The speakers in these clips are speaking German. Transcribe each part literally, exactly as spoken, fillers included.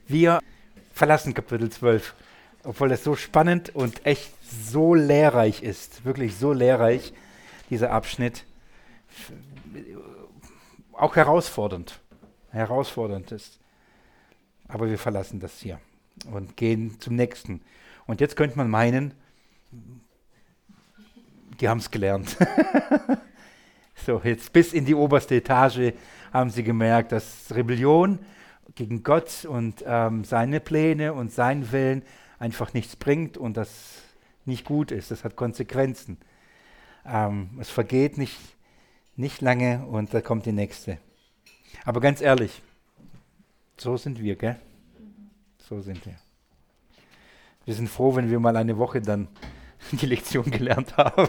Wir verlassen Kapitel zwölf, obwohl es so spannend und echt so lehrreich ist, wirklich so lehrreich, dieser Abschnitt, auch herausfordernd, herausfordernd ist. Aber wir verlassen das hier und gehen zum nächsten. Und jetzt könnte man meinen, die haben es gelernt. So, jetzt bis in die oberste Etage haben sie gemerkt, dass Rebellion gegen Gott und ähm, seine Pläne und seinen Willen einfach nichts bringt und das nicht gut ist. Das hat Konsequenzen. Ähm, es vergeht nicht, nicht lange und da kommt die nächste. Aber ganz ehrlich, so sind wir, gell? So sind wir. Wir sind froh, wenn wir mal eine Woche dann die Lektion gelernt haben.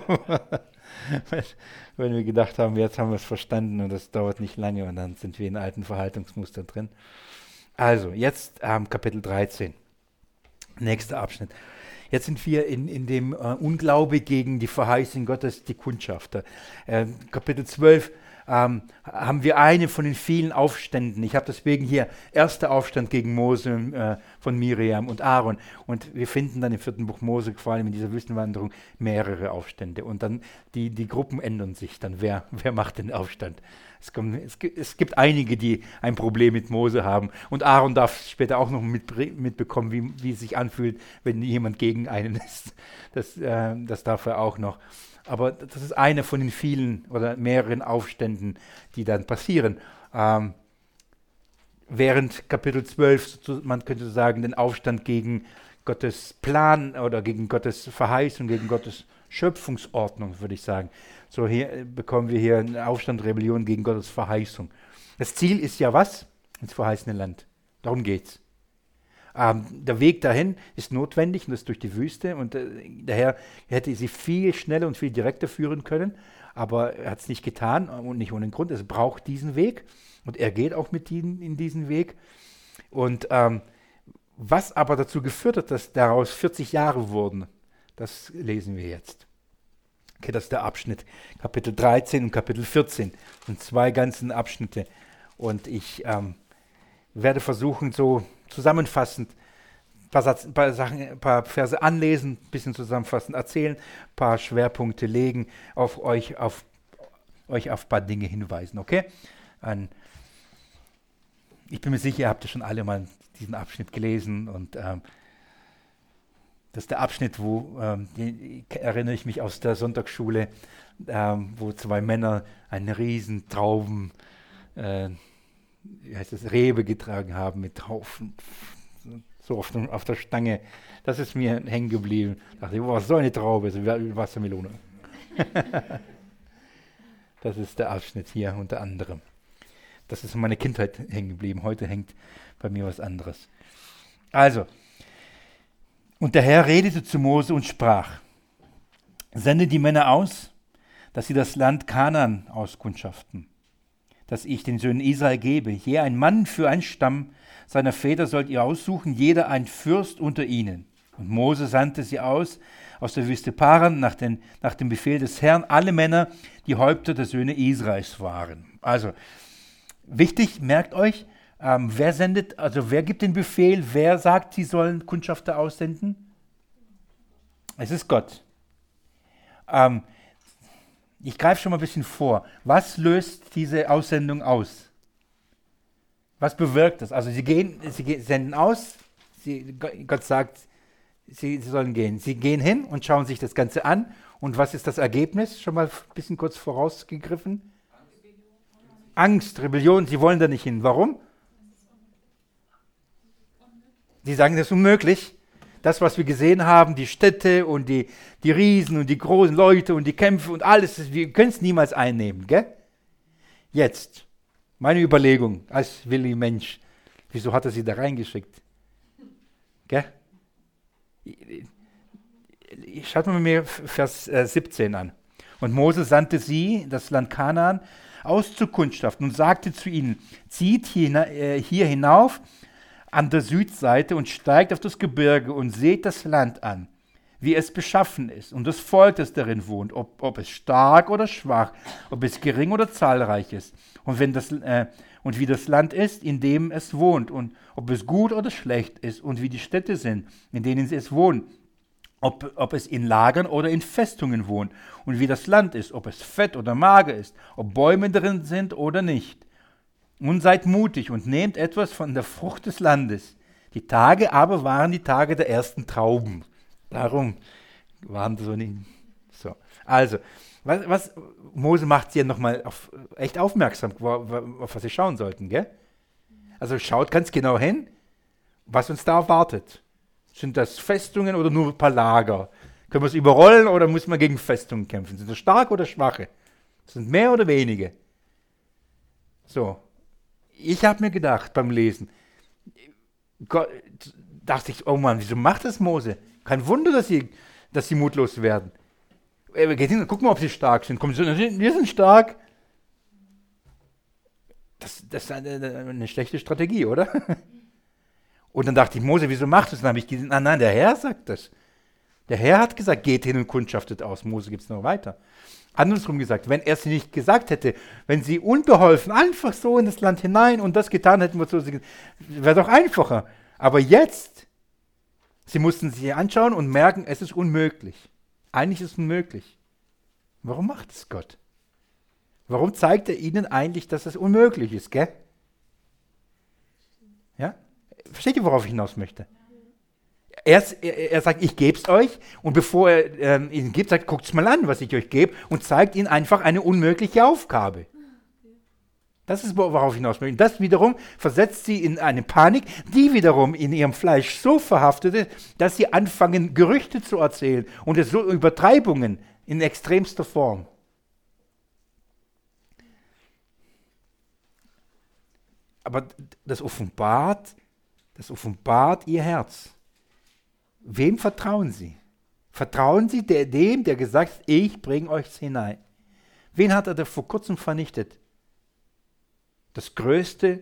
Wenn wir gedacht haben, jetzt haben wir es verstanden und das dauert nicht lange und dann sind wir in alten Verhaltensmustern drin. Also, jetzt ähm, Kapitel dreizehn, nächster Abschnitt. Jetzt sind wir in, in dem äh, Unglaube gegen die Verheißung Gottes, die Kundschafter. Äh, Kapitel zwölf ähm, haben wir eine von den vielen Aufständen. Ich habe deswegen hier erster Aufstand gegen Mose äh, von Miriam und Aaron. Und wir finden dann im vierten Buch Mose, vor allem in dieser Wüstenwanderung, mehrere Aufstände. Und dann die, die Gruppen ändern sich dann. Wer, wer macht den Aufstand? Es, kommt, es, gibt, es gibt einige, die ein Problem mit Mose haben. Und Aaron darf später auch noch mit, mitbekommen, wie, wie es sich anfühlt, wenn jemand gegen einen ist. Das, äh, das darf er auch noch. Aber das ist einer von den vielen oder mehreren Aufständen, die dann passieren. Ähm, während Kapitel zwölf, man könnte sagen, den Aufstand gegen Gottes Plan oder gegen Gottes Verheißung, gegen Gottes Schöpfungsordnung, würde ich sagen. So hier bekommen wir hier einen Aufstand, Rebellion gegen Gottes Verheißung. Das Ziel ist ja was? Ins verheißene Land. Darum geht's. Ähm, der Weg dahin ist notwendig und das ist durch die Wüste und äh, daher hätte sie viel schneller und viel direkter führen können, aber er hat es nicht getan und nicht ohne Grund. Es braucht diesen Weg und er geht auch mit ihnen in diesen Weg. Und ähm, was aber dazu geführt hat, dass daraus vierzig Jahre wurden, das lesen wir jetzt. Okay, das ist der Abschnitt, Kapitel dreizehn und Kapitel vierzehn. Das sind zwei ganzen Abschnitte und ich ähm, werde versuchen, so zusammenfassend ein paar, Satz, ein paar Sachen, ein paar Verse anlesen, ein bisschen zusammenfassend erzählen, ein paar Schwerpunkte legen, auf euch auf, euch auf ein paar Dinge hinweisen, okay? An, ich bin mir sicher, ihr habt ja schon alle mal diesen Abschnitt gelesen und ähm, das ist der Abschnitt, wo, ähm, die, erinnere ich mich aus der Sonntagsschule, ähm, wo zwei Männer einen riesen Trauben, äh, wie heißt das, Rebe getragen haben mit Haufen, so auf, auf der Stange. Das ist mir hängen geblieben. Ich dachte, oh, was soll eine Traube? So wie Wassermelone. Das ist der Abschnitt hier unter anderem. Das ist in meiner Kindheit hängen geblieben. Heute hängt bei mir was anderes. Also, und der Herr redete zu Mose und sprach: Sende die Männer aus, dass sie das Land Kanaan auskundschaften, das ich den Söhnen Israel gebe. Je ein Mann für einen Stamm seiner Väter sollt ihr aussuchen, jeder ein Fürst unter ihnen. Und Mose sandte sie aus, aus der Wüste Paran, nach, den, nach dem Befehl des Herrn, alle Männer, die Häupter der Söhne Israels waren. Also, wichtig, merkt euch, ähm, wer sendet, also wer gibt den Befehl, wer sagt, sie sollen Kundschafter aussenden? Es ist Gott. Ähm, Ich greife schon mal ein bisschen vor. Was löst diese Aussendung aus? Was bewirkt das? Also sie gehen, sie ge- senden aus, sie, Gott sagt, sie, sie sollen gehen. Sie gehen hin und schauen sich das Ganze an. Und was ist das Ergebnis? Schon mal ein bisschen kurz vorausgegriffen. Angst, Rebellion, sie wollen da nicht hin. Warum? Sie sagen, das ist unmöglich. Das, was wir gesehen haben, die Städte und die, die Riesen und die großen Leute und die Kämpfe und alles, wir können es niemals einnehmen, gell? Jetzt, meine Überlegung als Willi Mensch, wieso hat er sie da reingeschickt? Gell? Schaut mal mir Vers äh, siebzehn an. Und Mose sandte sie, das Land Kanaan, auszukundschaften und sagte zu ihnen: Zieht hier, äh, hier hinauf an der Südseite und steigt auf das Gebirge und seht das Land an, wie es beschaffen ist und das Volk, das darin wohnt, ob, ob es stark oder schwach, ob es gering oder zahlreich ist. Und wenn das, äh, und wie das Land ist, in dem es wohnt, und ob es gut oder schlecht ist, und wie die Städte sind, in denen es wohnt, ob, ob es in Lagern oder in Festungen wohnt, und wie das Land ist, ob es fett oder mager ist, ob Bäume drin sind oder nicht. Und seid mutig und nehmt etwas von der Frucht des Landes. Die Tage aber waren die Tage der ersten Trauben. Darum waren so nicht so. Also, was, was Mose macht hier nochmal auf, echt aufmerksam, auf was sie schauen sollten, gell? Also schaut ganz genau hin, was uns da erwartet. Sind das Festungen oder nur ein paar Lager? Können wir es überrollen oder muss man gegen Festungen kämpfen? Sind das starke oder schwache? Sind mehr oder wenige? So. Ich habe mir gedacht beim Lesen, Gott, dachte ich, oh Mann, wieso macht das Mose? Kein Wunder, dass sie, dass sie mutlos werden. Geht hin, guck mal, ob sie stark sind. Komm, wir sind stark. Das, das ist eine, eine schlechte Strategie, oder? Und dann dachte ich, Mose, wieso macht das? Dann habe ich gesagt, nein, nein, der Herr sagt das. Der Herr hat gesagt, geht hin und kundschaftet aus. Mose gibt es noch weiter. Andersrum gesagt, wenn er es nicht gesagt hätte, wenn sie unbeholfen einfach so in das Land hinein und das getan hätten, wäre doch einfacher. Aber jetzt, sie mussten sich anschauen und merken, es ist unmöglich. Eigentlich ist es unmöglich. Warum macht es Gott? Warum zeigt er ihnen eigentlich, dass es unmöglich ist, gell? Ja? Versteht ihr, worauf ich hinaus möchte? Er, er, er sagt, ich gebe es euch, und bevor er ähm, ihnen gibt, sagt, guckt es mal an, was ich euch gebe, und zeigt ihnen einfach eine unmögliche Aufgabe. Das ist, worauf ich hinaus möchte. Das wiederum versetzt sie in eine Panik, die wiederum in ihrem Fleisch so verhaftet ist, dass sie anfangen, Gerüchte zu erzählen und so Übertreibungen in extremster Form. Aber das offenbart, das offenbart ihr Herz. Wem vertrauen sie? Vertrauen sie der, dem, der gesagt hat, ich bringe euch hinein? Wen hat er da vor kurzem vernichtet? Das größte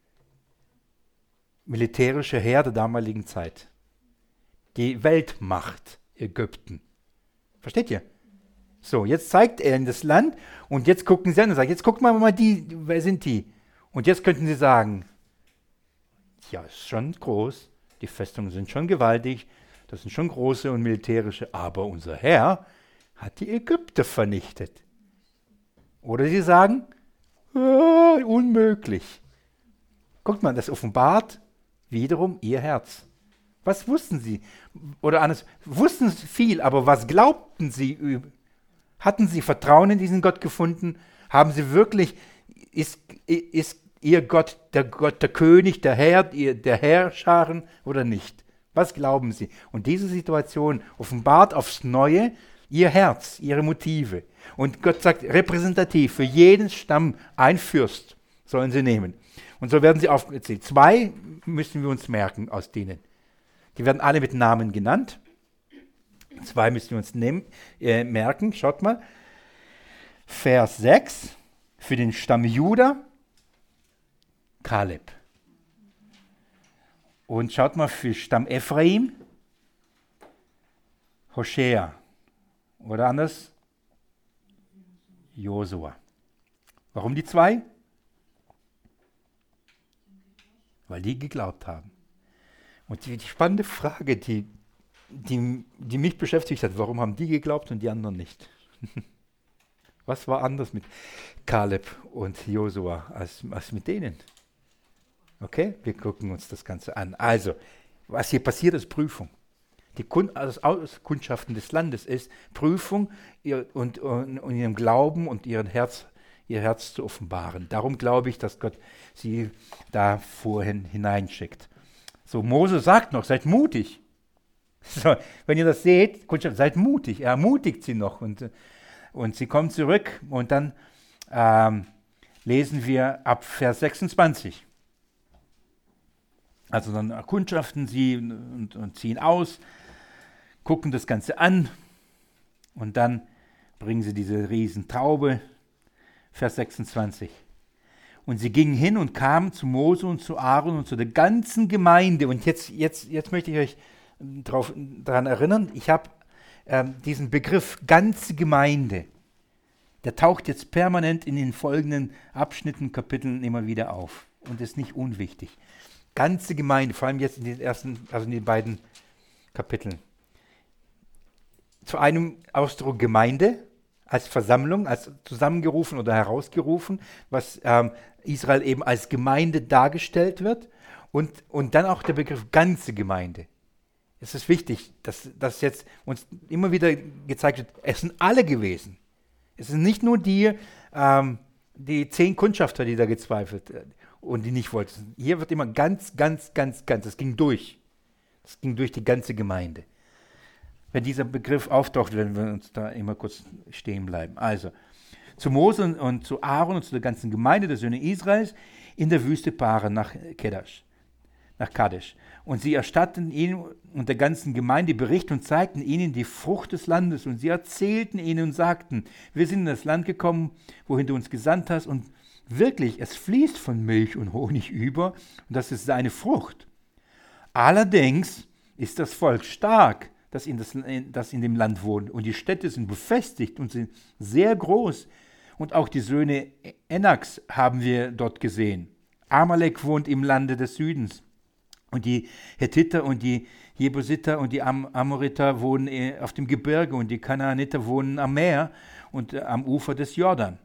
militärische Heer der damaligen Zeit. Die Weltmacht Ägypten. Versteht ihr? So, jetzt zeigt er in das Land und jetzt gucken sie an und sagen, jetzt gucken wir mal die, wer sind die? Und jetzt könnten sie sagen, ja, ist schon groß, die Festungen sind schon gewaltig, das sind schon große und militärische, aber unser Herr hat die Ägypter vernichtet. Oder sie sagen, ah, unmöglich. Guckt mal, das offenbart wiederum ihr Herz. Was wussten sie? Oder anders, wussten sie viel, aber was glaubten sie? Hatten sie Vertrauen in diesen Gott gefunden? Haben sie wirklich, ist, ist ihr Gott der Gott, der König, der Herr, ihr, der Herrscharen oder nicht? Was glauben sie? Und diese Situation offenbart aufs Neue ihr Herz, ihre Motive. Und Gott sagt, repräsentativ für jeden Stamm ein Fürst sollen sie nehmen. Und so werden sie aufgezählt. Zwei müssen wir uns merken aus denen. Die werden alle mit Namen genannt. Zwei müssen wir uns nehmen, äh, merken. Schaut mal. Vers sechs. Für den Stamm Juda, Kaleb. Und schaut mal, für Stamm Ephraim, Hoshea. Oder anders, Josua. Warum die zwei? Weil die geglaubt haben. Und die, die spannende Frage, die, die, die mich beschäftigt hat, warum haben die geglaubt und die anderen nicht? Was war anders mit Kaleb und Josua als, als mit denen? Okay, wir gucken uns das Ganze an. Also, was hier passiert, ist Prüfung. Die Kund, also Auskundschaften des Landes ist Prüfung ihr, und, und, und ihrem Glauben und ihren Herz, ihr Herz zu offenbaren. Darum glaube ich, dass Gott sie da vorhin hineinschickt. So, Mose sagt noch, seid mutig. So, wenn ihr das seht, seid mutig. Er ermutigt sie noch und, und sie kommen zurück und dann ähm, lesen wir ab Vers sechsundzwanzig. Also dann erkundschaften sie und, und ziehen aus, gucken das Ganze an und dann bringen sie diese Riesentraube. Vers sechsundzwanzig. Und sie gingen hin und kamen zu Mose und zu Aaron und zu der ganzen Gemeinde. Und jetzt, jetzt, jetzt möchte ich euch daran erinnern, ich habe ähm, diesen Begriff ganze Gemeinde der taucht jetzt permanent in den folgenden Abschnitten, Kapiteln immer wieder auf. Und ist nicht unwichtig. Ganze Gemeinde, vor allem jetzt in den ersten, also in den beiden Kapiteln. Zu einem Ausdruck Gemeinde, als Versammlung, als zusammengerufen oder herausgerufen, was ähm, Israel eben als Gemeinde dargestellt wird. Und, und dann auch der Begriff ganze Gemeinde. Es ist wichtig, dass, dass jetzt uns immer wieder gezeigt wird, es sind alle gewesen. Es sind nicht nur die, ähm, die zehn Kundschafter, die da gezweifelt und die nicht wollten. Hier wird immer ganz, ganz, ganz, ganz, es ging durch. Es ging durch die ganze Gemeinde. Wenn dieser Begriff auftaucht, werden wir uns da immer kurz stehen bleiben. Also, zu Mose und, und zu Aaron und zu der ganzen Gemeinde der Söhne Israels in der Wüste Paran nach Kedash, nach Kadesh. Und sie erstatteten ihnen und der ganzen Gemeinde Bericht und zeigten ihnen die Frucht des Landes. Und sie erzählten ihnen und sagten, wir sind in das Land gekommen, wohin du uns gesandt hast. Und wirklich, es fließt von Milch und Honig über. Und das ist seine Frucht. Allerdings ist das Volk stark, das in, das, das in dem Land wohnt. Und die Städte sind befestigt und sind sehr groß. Und auch die Söhne Enaks haben wir dort gesehen. Amalek wohnt im Lande des Südens. Und die Hethiter und die Jebusiter und die Am- Amoriter wohnen auf dem Gebirge und die Kanaaniter wohnen am Meer und äh, am Ufer des Jordan.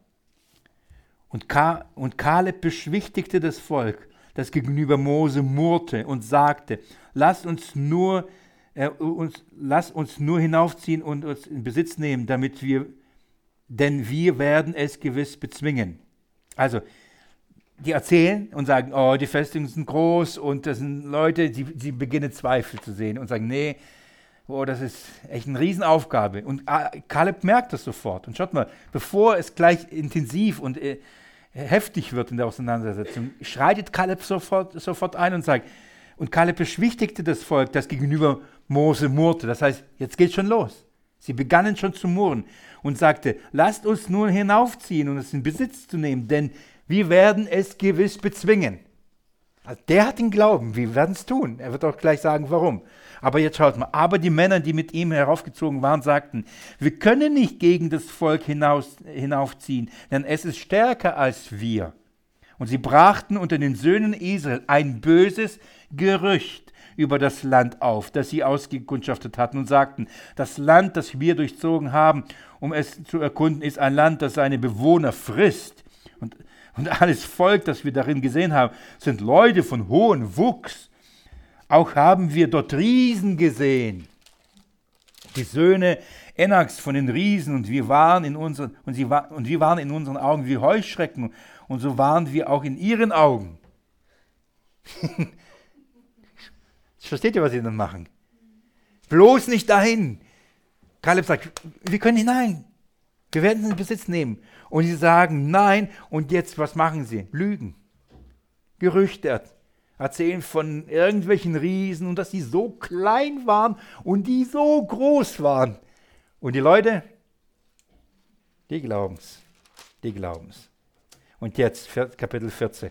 Und, Ka- und Kaleb beschwichtigte das Volk, das gegenüber Mose murrte und sagte, lasst uns nur, äh, uns, lasst uns nur hinaufziehen und uns in Besitz nehmen, damit wir, denn wir werden es gewiss bezwingen. Also, die erzählen und sagen, oh, die Festungen sind groß und das sind Leute, die, die beginnen Zweifel zu sehen und sagen, nee, oh, das ist echt eine Riesenaufgabe. Und Kaleb merkt das sofort. Und schaut mal, bevor es gleich intensiv und äh, heftig wird in der Auseinandersetzung, schreitet Kaleb sofort, sofort ein und sagt, und Kaleb beschwichtigte das Volk, das gegenüber Mose murrte. Das heißt, jetzt geht schon los. Sie begannen schon zu murren und sagte, lasst uns nun hinaufziehen und es in Besitz zu nehmen, denn wir werden es gewiss bezwingen. Also der hat den Glauben, wir werden es tun. Er wird auch gleich sagen, warum. Aber jetzt schaut mal, aber die Männer, die mit ihm heraufgezogen waren, sagten, wir können nicht gegen das Volk hinaus, hinaufziehen, denn es ist stärker als wir. Und sie brachten unter den Söhnen Israel ein böses Gerücht über das Land auf, das sie ausgekundschaftet hatten und sagten, das Land, das wir durchzogen haben, um es zu erkunden, ist ein Land, das seine Bewohner frisst. Und Und alles Volk, das wir darin gesehen haben, sind Leute von hohem Wuchs. Auch haben wir dort Riesen gesehen. Die Söhne Enaks von den Riesen und wir waren in unseren, und sie war, und wir waren in unseren Augen wie Heuschrecken und so waren wir auch in ihren Augen. Versteht ihr, was sie dann machen? Bloß nicht dahin. Kaleb sagt, wir können hinein. Wir werden es in Besitz nehmen. Und sie sagen, nein, und jetzt, was machen sie? Lügen. Gerüchte erzählen von irgendwelchen Riesen und dass sie so klein waren und die so groß waren. Und die Leute, die glauben's. Die glauben's. Und jetzt, Kapitel vierzehn.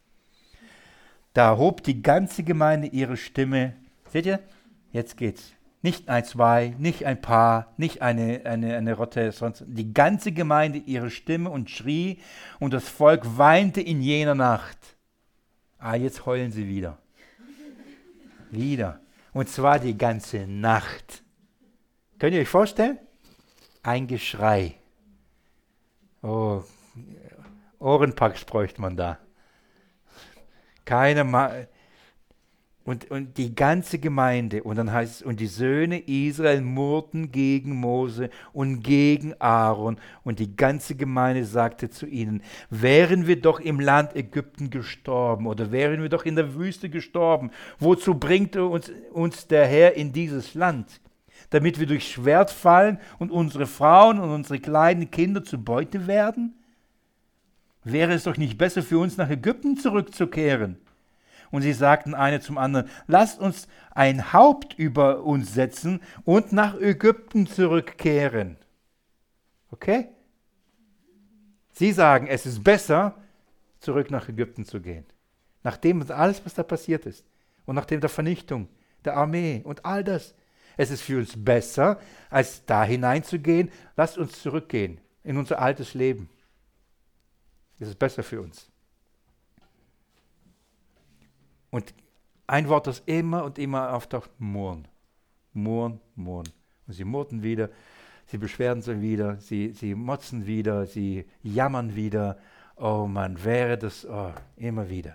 Da hob die ganze Gemeinde ihre Stimme. Seht ihr? Jetzt geht's. Nicht ein, zwei, nicht ein paar, nicht eine, eine, eine Rotte, sonst die ganze Gemeinde ihre Stimme und schrie und das Volk weinte in jener Nacht. Ah, jetzt heulen sie wieder. Wieder. Und zwar die ganze Nacht. Könnt ihr euch vorstellen? Ein Geschrei. Oh, Ohrenpacks bräuchte man da. Keine Ma- und, und die ganze Gemeinde, und dann heißt es, und die Söhne Israel murrten gegen Mose und gegen Aaron, und die ganze Gemeinde sagte zu ihnen, wären wir doch im Land Ägypten gestorben, oder wären wir doch in der Wüste gestorben, wozu bringt uns, uns der Herr in dieses Land? Damit wir durch Schwert fallen und unsere Frauen und unsere kleinen Kinder zu Beute werden? Wäre es doch nicht besser für uns, nach Ägypten zurückzukehren? Und sie sagten eine zum anderen, lasst uns ein Haupt über uns setzen und nach Ägypten zurückkehren. Okay? Sie sagen, es ist besser, zurück nach Ägypten zu gehen. Nachdem alles, was da passiert ist und nachdem der Vernichtung der Armee und all das, es ist für uns besser, als da hineinzugehen, lasst uns zurückgehen. in unser altes Leben. Das ist besser für uns. Und ein Wort, das immer und immer auftaucht, murren. Murren, murren. Und sie murrten wieder, sie beschweren sich wieder, sie, sie motzen wieder, sie jammern wieder. Oh Mann, wäre das, oh, immer wieder.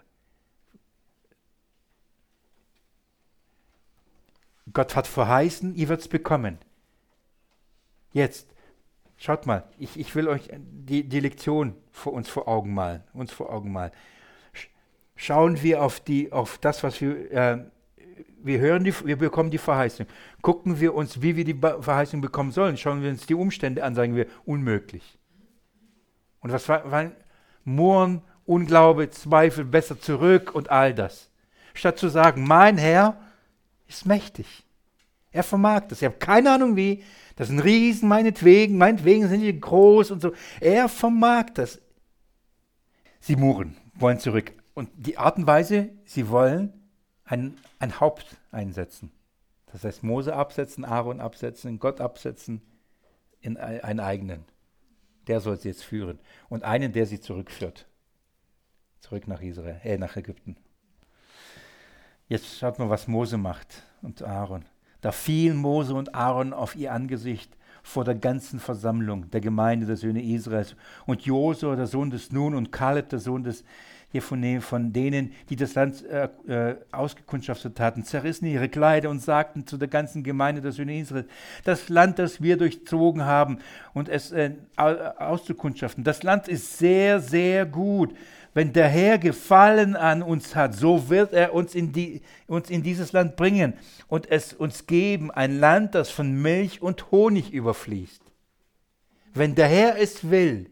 Gott hat verheißen, ihr werdet es bekommen. Jetzt, schaut mal, ich, ich will euch die, die Lektion vor uns vor Augen malen. Uns vor Augen malen. Schauen wir auf, die, auf das, was wir, äh, wir hören, die, wir bekommen die Verheißung. Gucken wir uns, wie wir die Verheißung bekommen sollen. Schauen wir uns die Umstände an, sagen wir, unmöglich. Und was war, war Murren, Unglaube, Zweifel, besser zurück und all das. Statt zu sagen, mein Herr ist mächtig. Er vermag das. Ich habe keine Ahnung wie. Das sind Riesen, meinetwegen. Meinetwegen sind die groß und so. Er vermag das. Sie murren, wollen zurück. Und die Art und Weise, sie wollen ein, ein Haupt einsetzen. Das heißt, Mose absetzen, Aaron absetzen, Gott absetzen, in einen eigenen. Der soll sie jetzt führen. Und einen, der sie zurückführt. Zurück nach Israel, äh, nach Ägypten. Jetzt schaut mal, was Mose macht und Aaron. Da fielen Mose und Aaron auf ihr Angesicht vor der ganzen Versammlung der Gemeinde der Söhne Israels. Und Josua, der Sohn des Nun, und Kaleb, der Sohn des Jephune, von denen, die das Land äh, äh, ausgekundschaftet hatten, zerrissen ihre Kleider und sagten zu der ganzen Gemeinde der Söhne Israels, das Land, das wir durchzogen haben und es äh, auszukundschaften, das Land ist sehr, sehr gut. Wenn der Herr Gefallen an uns hat, so wird er uns in, die, uns in dieses Land bringen und es uns geben, ein Land, das von Milch und Honig überfließt. Wenn der Herr es will.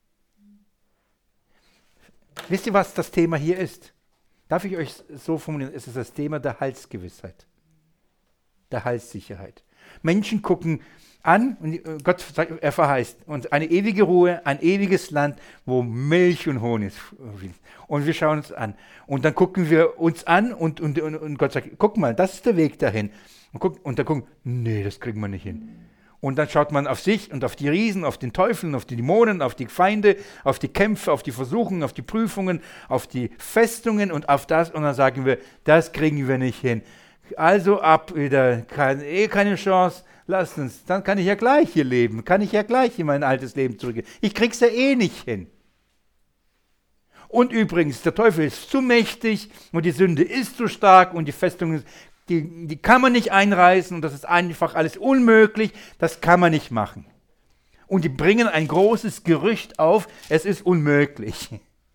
Wisst ihr, was das Thema hier ist? Darf ich euch so formulieren? Es ist das Thema der Heilsgewissheit, der Heilssicherheit. Menschen gucken an und Gott sagt, er verheißt uns eine ewige Ruhe, ein ewiges Land, wo Milch und Honig fließt. Und wir schauen uns an. Und dann gucken wir uns an und, und, und, und Gott sagt, guck mal, das ist der Weg dahin. Und, guck, und dann gucken, nee, das kriegen wir nicht hin. Und dann schaut man auf sich und auf die Riesen, auf den Teufel, auf die Dämonen, auf die Feinde, auf die Kämpfe, auf die Versuchungen, auf die Prüfungen, auf die Festungen und auf das. Und dann sagen wir, das kriegen wir nicht hin. Also ab wieder, keine, eh keine Chance, lasst uns, dann kann ich ja gleich hier leben, kann ich ja gleich in mein altes Leben zurückgehen. Ich krieg's ja eh nicht hin. Und übrigens, der Teufel ist zu mächtig und die Sünde ist zu stark und die Festung, die, die kann man nicht einreißen und das ist einfach alles unmöglich, das kann man nicht machen. Und die bringen ein großes Gerücht auf, es ist unmöglich.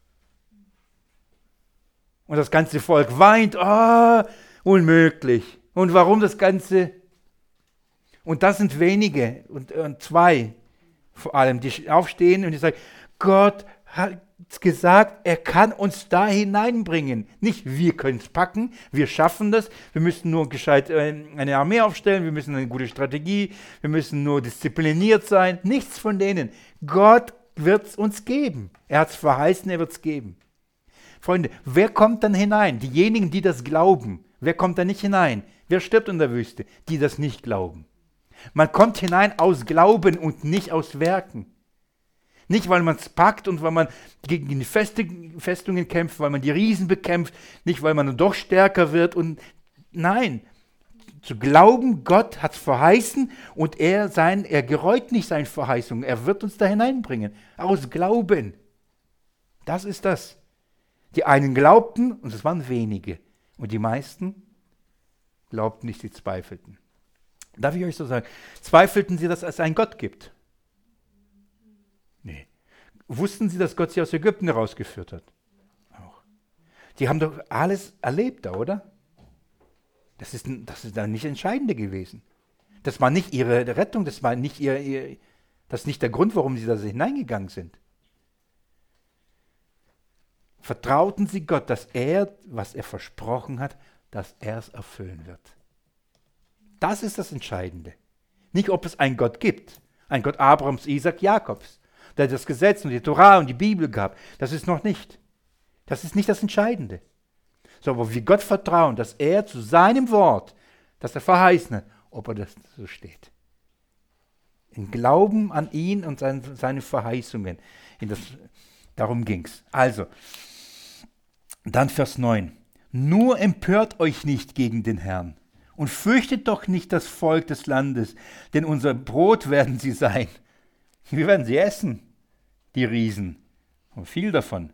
Und das ganze Volk weint, ah, oh, unmöglich. Und warum das Ganze? Und das sind wenige, und, und zwei vor allem, die aufstehen und die sagen, Gott hat gesagt, er kann uns da hineinbringen. Nicht wir können es packen, wir schaffen das, wir müssen nur gescheit eine Armee aufstellen, wir müssen eine gute Strategie, wir müssen nur diszipliniert sein. Nichts von denen. Gott wird es uns geben. Er hat es verheißen, er wird es geben. Freunde, wer kommt dann hinein? Diejenigen, die das glauben. Wer kommt da nicht hinein? Wer stirbt in der Wüste? Die das nicht glauben. Man kommt hinein aus Glauben und nicht aus Werken. Nicht, weil man es packt und weil man gegen die Festungen kämpft, weil man die Riesen bekämpft, nicht, weil man doch stärker wird. Und nein, zu glauben, Gott hat es verheißen und er, sein, er gereut nicht seine Verheißung. Er wird uns da hineinbringen. Aus Glauben. Das ist das. Die einen glaubten, und es waren wenige. Und die meisten glaubten nicht, sie zweifelten. Darf ich euch so sagen? Zweifelten sie, dass es einen Gott gibt? Nee. Wussten sie, dass Gott sie aus Ägypten herausgeführt hat? Auch. Die haben doch alles erlebt da, oder? Das ist, das ist dann nicht Entscheidende gewesen. Das war nicht ihre Rettung, das war nicht ihr, ihr das ist nicht der Grund, warum sie da hineingegangen sind. Vertrauten sie Gott, dass er, was er versprochen hat, dass er es erfüllen wird. Das ist das Entscheidende. Nicht, ob es einen Gott gibt. Ein Gott Abrahams, Isaac, Jakobs, der das Gesetz und die Torah und die Bibel gab. Das ist noch nicht. Das ist nicht das Entscheidende. So, aber wir Gott vertrauen, dass er zu seinem Wort, das er verheißen hat, ob er das so steht. In Glauben an ihn und sein, seine Verheißungen. In das, darum ging es. Also, dann Vers neun. Nur empört euch nicht gegen den Herrn und fürchtet doch nicht das Volk des Landes, denn unser Brot werden sie sein. Wir werden sie essen, die Riesen, und viel davon.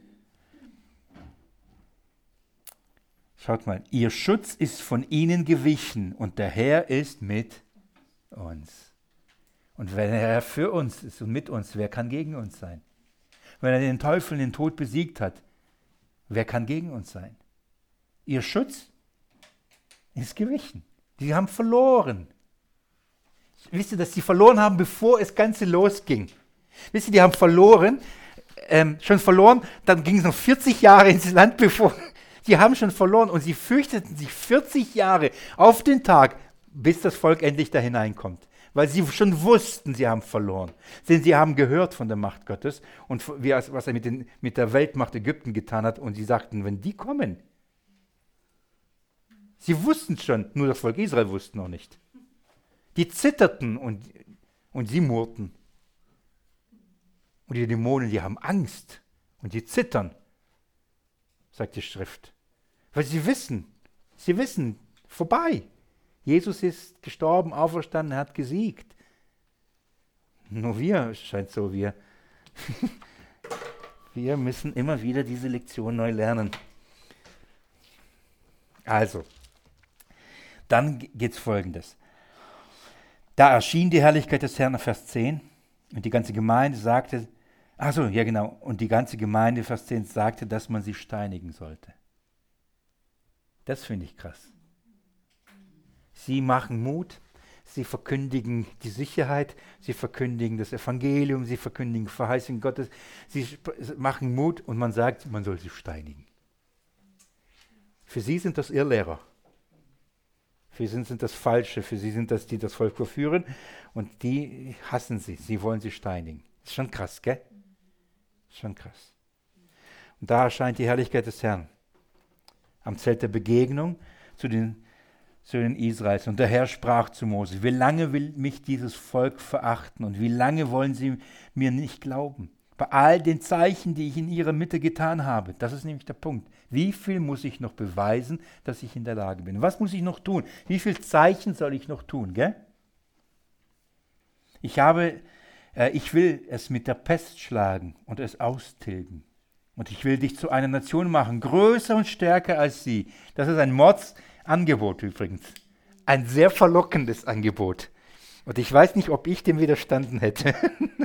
Schaut mal, ihr Schutz ist von ihnen gewichen und der Herr ist mit uns. Und wenn er für uns ist und mit uns, wer kann gegen uns sein? Wenn er den Teufel, den Tod besiegt hat, wer kann gegen uns sein? Ihr Schutz ist gewichen. Die haben verloren. Wisst ihr, dass sie verloren haben, bevor das Ganze losging? Wisst ihr, die haben verloren, ähm, schon verloren, dann ging es noch vierzig Jahre ins Land, bevor... Die haben schon verloren und sie fürchteten sich vierzig Jahre auf den Tag, bis das Volk endlich da hineinkommt. Weil sie schon wussten, sie haben verloren. Denn sie haben gehört von der Macht Gottes und wie, was er mit, den, mit der Weltmacht Ägypten getan hat. Und sie sagten, wenn die kommen, sie wussten schon, nur das Volk Israel wusste noch nicht. Die zitterten und, und sie murrten. Und die Dämonen, die haben Angst und die zittern, sagt die Schrift. Weil sie wissen, sie wissen, vorbei. Jesus ist gestorben, auferstanden, er hat gesiegt. Nur wir, scheint so, wir, wir müssen immer wieder diese Lektion neu lernen. Also, dann geht es Folgendes. Da erschien die Herrlichkeit des Herrn, Vers zehn, und die ganze Gemeinde sagte, ach so, ja genau, und die ganze Gemeinde, Vers zehn, sagte, dass man sie steinigen sollte. Das finde ich krass. Sie machen Mut, sie verkündigen die Sicherheit, sie verkündigen das Evangelium, sie verkündigen Verheißung Gottes, sie machen Mut und man sagt, man soll sie steinigen. Für sie sind das Irrlehrer. Für sie sind das Falsche, für sie sind das, die das Volk verführen und die hassen sie, sie wollen sie steinigen. Ist schon krass, gell? Ist schon krass. Und da erscheint die Herrlichkeit des Herrn am Zelt der Begegnung zu den Söhnen Israels. Und der Herr sprach zu Mose, wie lange will mich dieses Volk verachten und wie lange wollen sie mir nicht glauben? Bei all den Zeichen, die ich in ihrer Mitte getan habe. Das ist nämlich der Punkt. Wie viel muss ich noch beweisen, dass ich in der Lage bin? Was muss ich noch tun? Wie viele Zeichen soll ich noch tun? Gell? Ich habe, äh, ich will es mit der Pest schlagen und es austilgen. Und ich will dich zu einer Nation machen, größer und stärker als sie. Das ist ein Mordsangebot übrigens. Ein sehr verlockendes Angebot. Und ich weiß nicht, ob ich dem widerstanden hätte.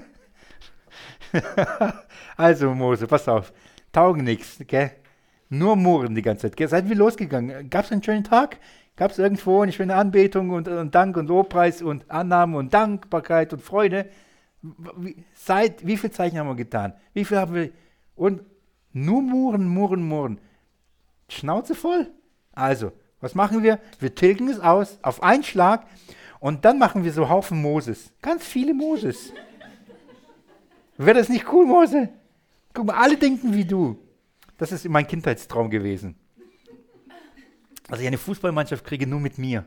Also Mose, pass auf. Taugen nichts, gell? Nur murren die ganze Zeit. Gell? Seid wir losgegangen? Gab es einen schönen Tag? Gab es irgendwo eine schöne Anbetung und, und Dank und Lobpreis und Annahme und Dankbarkeit und Freude? Wie, seit, wie viele Zeichen haben wir getan? Wie viel haben wir... Und nur murren, murren, murren. Schnauze voll. Also, was machen wir? Wir tilgen es aus auf einen Schlag und dann machen wir so Haufen Moses. Ganz viele Moses. Wäre das nicht cool, Mose? Guck mal, alle denken wie du. Das ist mein Kindheitstraum gewesen. Dass ich eine Fußballmannschaft kriege, nur mit mir.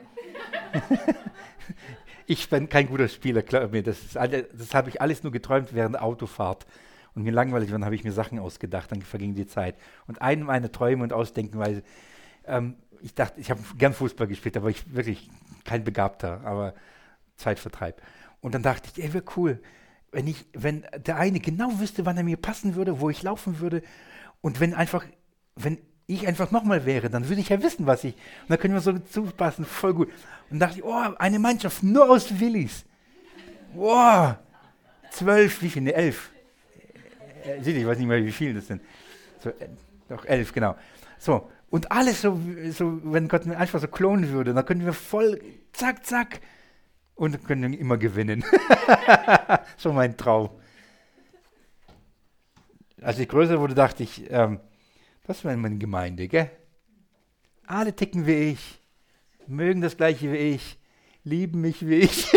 Ich bin kein guter Spieler, glaub mir. Das, ist alle, das habe ich alles nur geträumt während der Autofahrt. Und mir langweilig war, dann habe ich mir Sachen ausgedacht, dann verging die Zeit. Und eine meiner Träume und Ausdenkenweise, ähm, ich dachte, ich habe gern Fußball gespielt, aber ich wirklich kein Begabter, aber Zeitvertreib. Und dann dachte ich, ey, wäre cool, wenn ich, wenn der eine genau wüsste, wann er mir passen würde, wo ich laufen würde. Und wenn einfach, wenn ich einfach nochmal wäre, dann würde ich ja wissen, was ich, und dann können wir so zupassen, voll gut. Und dachte ich, oh, eine Mannschaft nur aus Willis. Wow, zwölf, wie viele, ne, elf. Ich weiß nicht mehr, wie viele das sind. So, äh, doch, elf, genau. So, und alles so, so, wenn Gott mir einfach so klonen würde, dann könnten wir voll, zack, zack, und können immer gewinnen. So mein Traum. Als ich größer wurde, dachte ich, ähm, das wäre meine Gemeinde, gell? Alle ticken wie ich, mögen das Gleiche wie ich, lieben mich wie ich.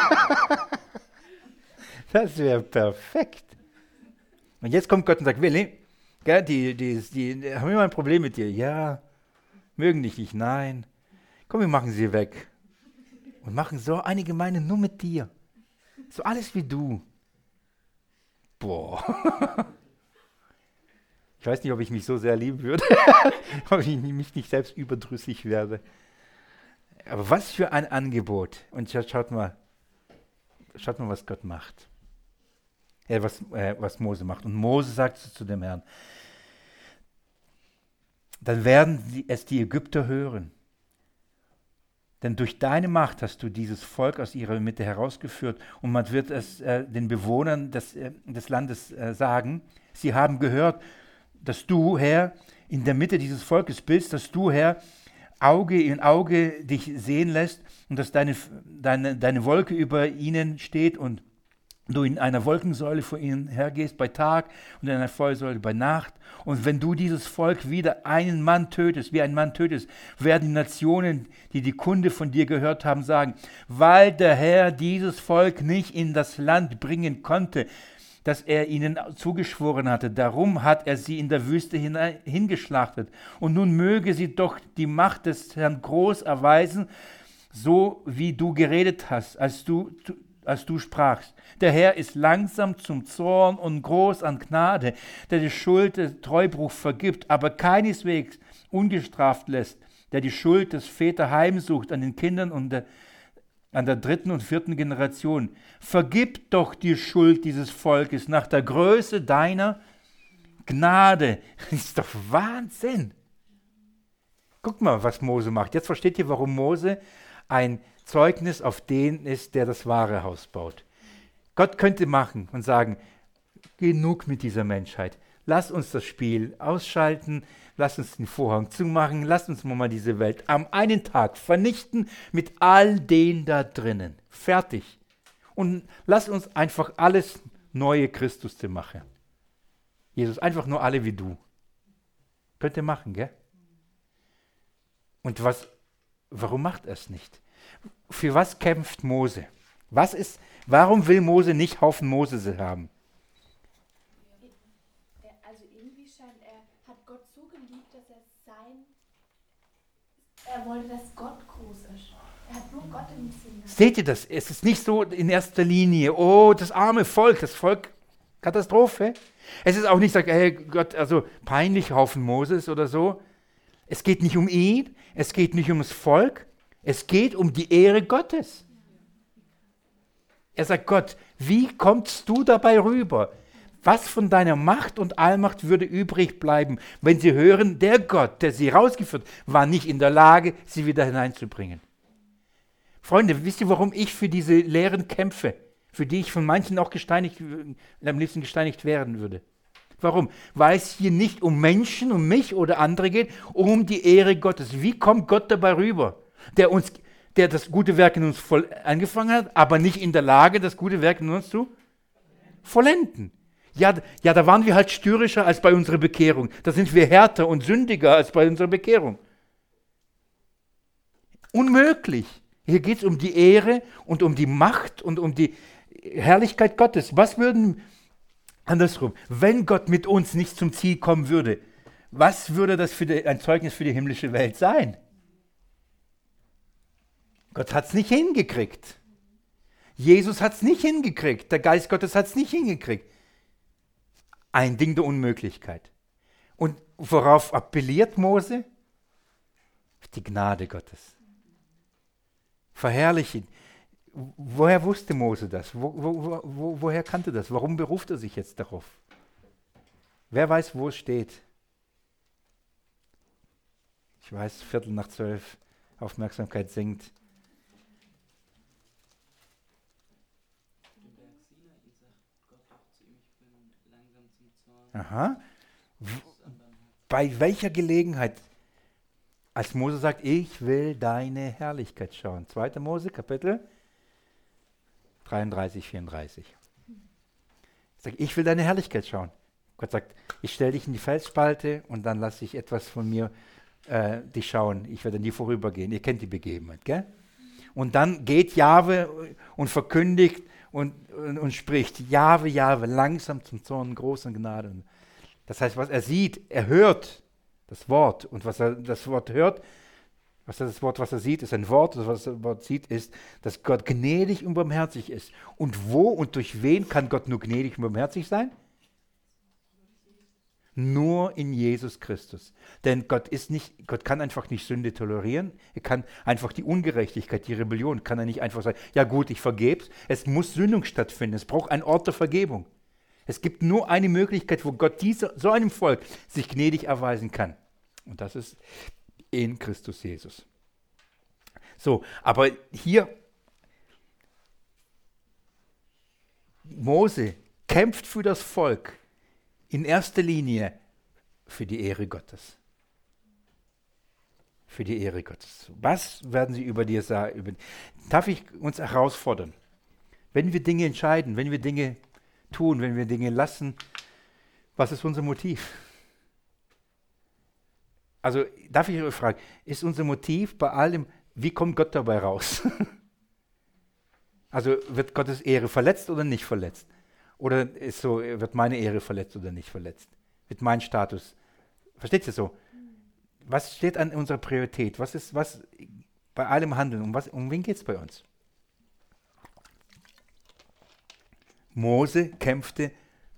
Das wäre perfekt. Und jetzt kommt Gott und sagt, Willi, gell, die, die, die, die haben immer ein Problem mit dir. Ja, mögen dich nicht, nein. Komm, wir machen sie weg. Und machen so eine Gemeinde nur mit dir. So alles wie du. Boah. Ich weiß nicht, ob ich mich so sehr lieben würde, ob ich mich nicht selbst überdrüssig werde. Aber was für ein Angebot. Und jetzt schaut mal, schaut mal, was Gott macht. Ja, was, äh, was Mose macht. Und Mose sagt zu dem Herrn, dann werden sie, es die Ägypter hören. Denn durch deine Macht hast du dieses Volk aus ihrer Mitte herausgeführt und man wird es äh, den Bewohnern des, äh, des Landes äh, sagen, sie haben gehört, dass du, Herr, in der Mitte dieses Volkes bist, dass du, Herr, Auge in Auge dich sehen lässt und dass deine, deine, deine Wolke über ihnen steht und du in einer Wolkensäule vor ihnen hergehst bei Tag und in einer Feuersäule bei Nacht. Und wenn du dieses Volk wieder einen Mann tötest, wie ein Mann tötest, werden die Nationen, die die Kunde von dir gehört haben, sagen, weil der Herr dieses Volk nicht in das Land bringen konnte, das er ihnen zugeschworen hatte. Darum hat er sie in der Wüste hinein, hingeschlachtet. Und nun möge sie doch die Macht des Herrn groß erweisen, so wie du geredet hast, als du, als du sprachst. Der Herr ist langsam zum Zorn und groß an Gnade, der die Schuld des Treubruchs vergibt, aber keineswegs ungestraft lässt, der die Schuld des Väter heimsucht an den Kindern und der an der dritten und vierten Generation. Vergib doch die Schuld dieses Volkes nach der Größe deiner Gnade. Das ist doch Wahnsinn. Guck mal, was Mose macht. Jetzt versteht ihr, warum Mose ein Zeugnis auf den ist, der das wahre Haus baut. Gott könnte machen und sagen, genug mit dieser Menschheit. Lass uns das Spiel ausschalten, lass uns den Vorhang zumachen, lass uns mal diese Welt am einen Tag vernichten mit all den da drinnen. Fertig. Und lass uns einfach alles neue Christus zu machen. Jesus, einfach nur alle wie du. Könnt ihr machen, gell? Und was, warum macht er es nicht? Für was kämpft Mose? Was ist, warum will Mose nicht Haufen Mose haben? Er wollte, dass Gott groß ist. Er hat nur Gott im Sinn. Seht ihr das? Es ist nicht so in erster Linie, oh, das arme Volk, das Volk, Katastrophe. Es ist auch nicht, sagt, hey Gott, also peinlich Haufen Moses oder so. Es geht nicht um ihn, es geht nicht um das Volk, es geht um die Ehre Gottes. Er sagt, Gott, wie kommst du dabei rüber? Was von deiner Macht und Allmacht würde übrig bleiben, wenn sie hören, der Gott, der sie rausgeführt, war nicht in der Lage, sie wieder hineinzubringen? Freunde, wisst ihr, warum ich für diese Lehren kämpfe? Für die ich von manchen auch gesteinigt, am liebsten gesteinigt werden würde. Warum? Weil es hier nicht um Menschen, um mich oder andere geht, um die Ehre Gottes. Wie kommt Gott dabei rüber, der uns, der das gute Werk in uns voll angefangen hat, aber nicht in der Lage, das gute Werk in uns zu vollenden? Ja, ja, da waren wir halt störrischer als bei unserer Bekehrung. Da sind wir härter und sündiger als bei unserer Bekehrung. Unmöglich. Hier geht es um die Ehre und um die Macht und um die Herrlichkeit Gottes. Was würden, andersrum, wenn Gott mit uns nicht zum Ziel kommen würde, was würde das für die, ein Zeugnis für die himmlische Welt sein? Gott hat es nicht hingekriegt. Jesus hat es nicht hingekriegt. Der Geist Gottes hat es nicht hingekriegt. Ein Ding der Unmöglichkeit. Und worauf appelliert Mose? Auf die Gnade Gottes. Verherrlichen. Woher wusste Mose das? Wo, wo, wo, woher kannte das? Warum beruft er sich jetzt darauf? Wer weiß, wo es steht? Ich weiß, Viertel nach zwölf, Aufmerksamkeit sinkt. Aha. Bei welcher Gelegenheit? Als Mose sagt, ich will deine Herrlichkeit schauen. zweiter Mose, Kapitel dreiunddreißig, vierunddreißig. Er sagt, ich will deine Herrlichkeit schauen. Gott sagt, ich stelle dich in die Felsspalte und dann lasse ich etwas von mir äh, dich schauen. Ich werde nie vorübergehen. Ihr kennt die Begebenheit, gell? Und dann geht Jahwe und verkündigt und, und, und spricht, Jahwe, Jahwe, langsam zum Zorn, großen Gnade. Das heißt, was er sieht, er hört das Wort. Und was er das Wort hört, Was das Wort, was er sieht, ist ein Wort. Was das Wort sieht, ist, dass Gott gnädig und barmherzig ist. Und wo und durch wen kann Gott nur gnädig und barmherzig sein? Nur in Jesus Christus. Denn Gott ist nicht, Gott kann einfach nicht Sünde tolerieren. Er kann einfach die Ungerechtigkeit, die Rebellion, kann er nicht einfach sagen, ja gut, ich vergeb's. Es muss Sündung stattfinden. Es braucht einen Ort der Vergebung. Es gibt nur eine Möglichkeit, wo Gott diese, so einem Volk sich gnädig erweisen kann. Und das ist in Christus Jesus. So, aber hier, Mose kämpft für das Volk in erster Linie für die Ehre Gottes. Für die Ehre Gottes. Was werden sie über dir sagen? Über, darf ich uns herausfordern? Wenn wir Dinge entscheiden, wenn wir Dinge tun, wenn wir Dinge lassen, was ist unser Motiv? Also darf ich euch fragen, ist unser Motiv bei allem, wie kommt Gott dabei raus? Also wird Gottes Ehre verletzt oder nicht verletzt? Oder ist so, wird meine Ehre verletzt oder nicht verletzt? Wird mein Status, versteht ihr so? Was steht an unserer Priorität? Was ist, was bei allem Handeln, um, was, um wen geht es bei uns? Mose kämpfte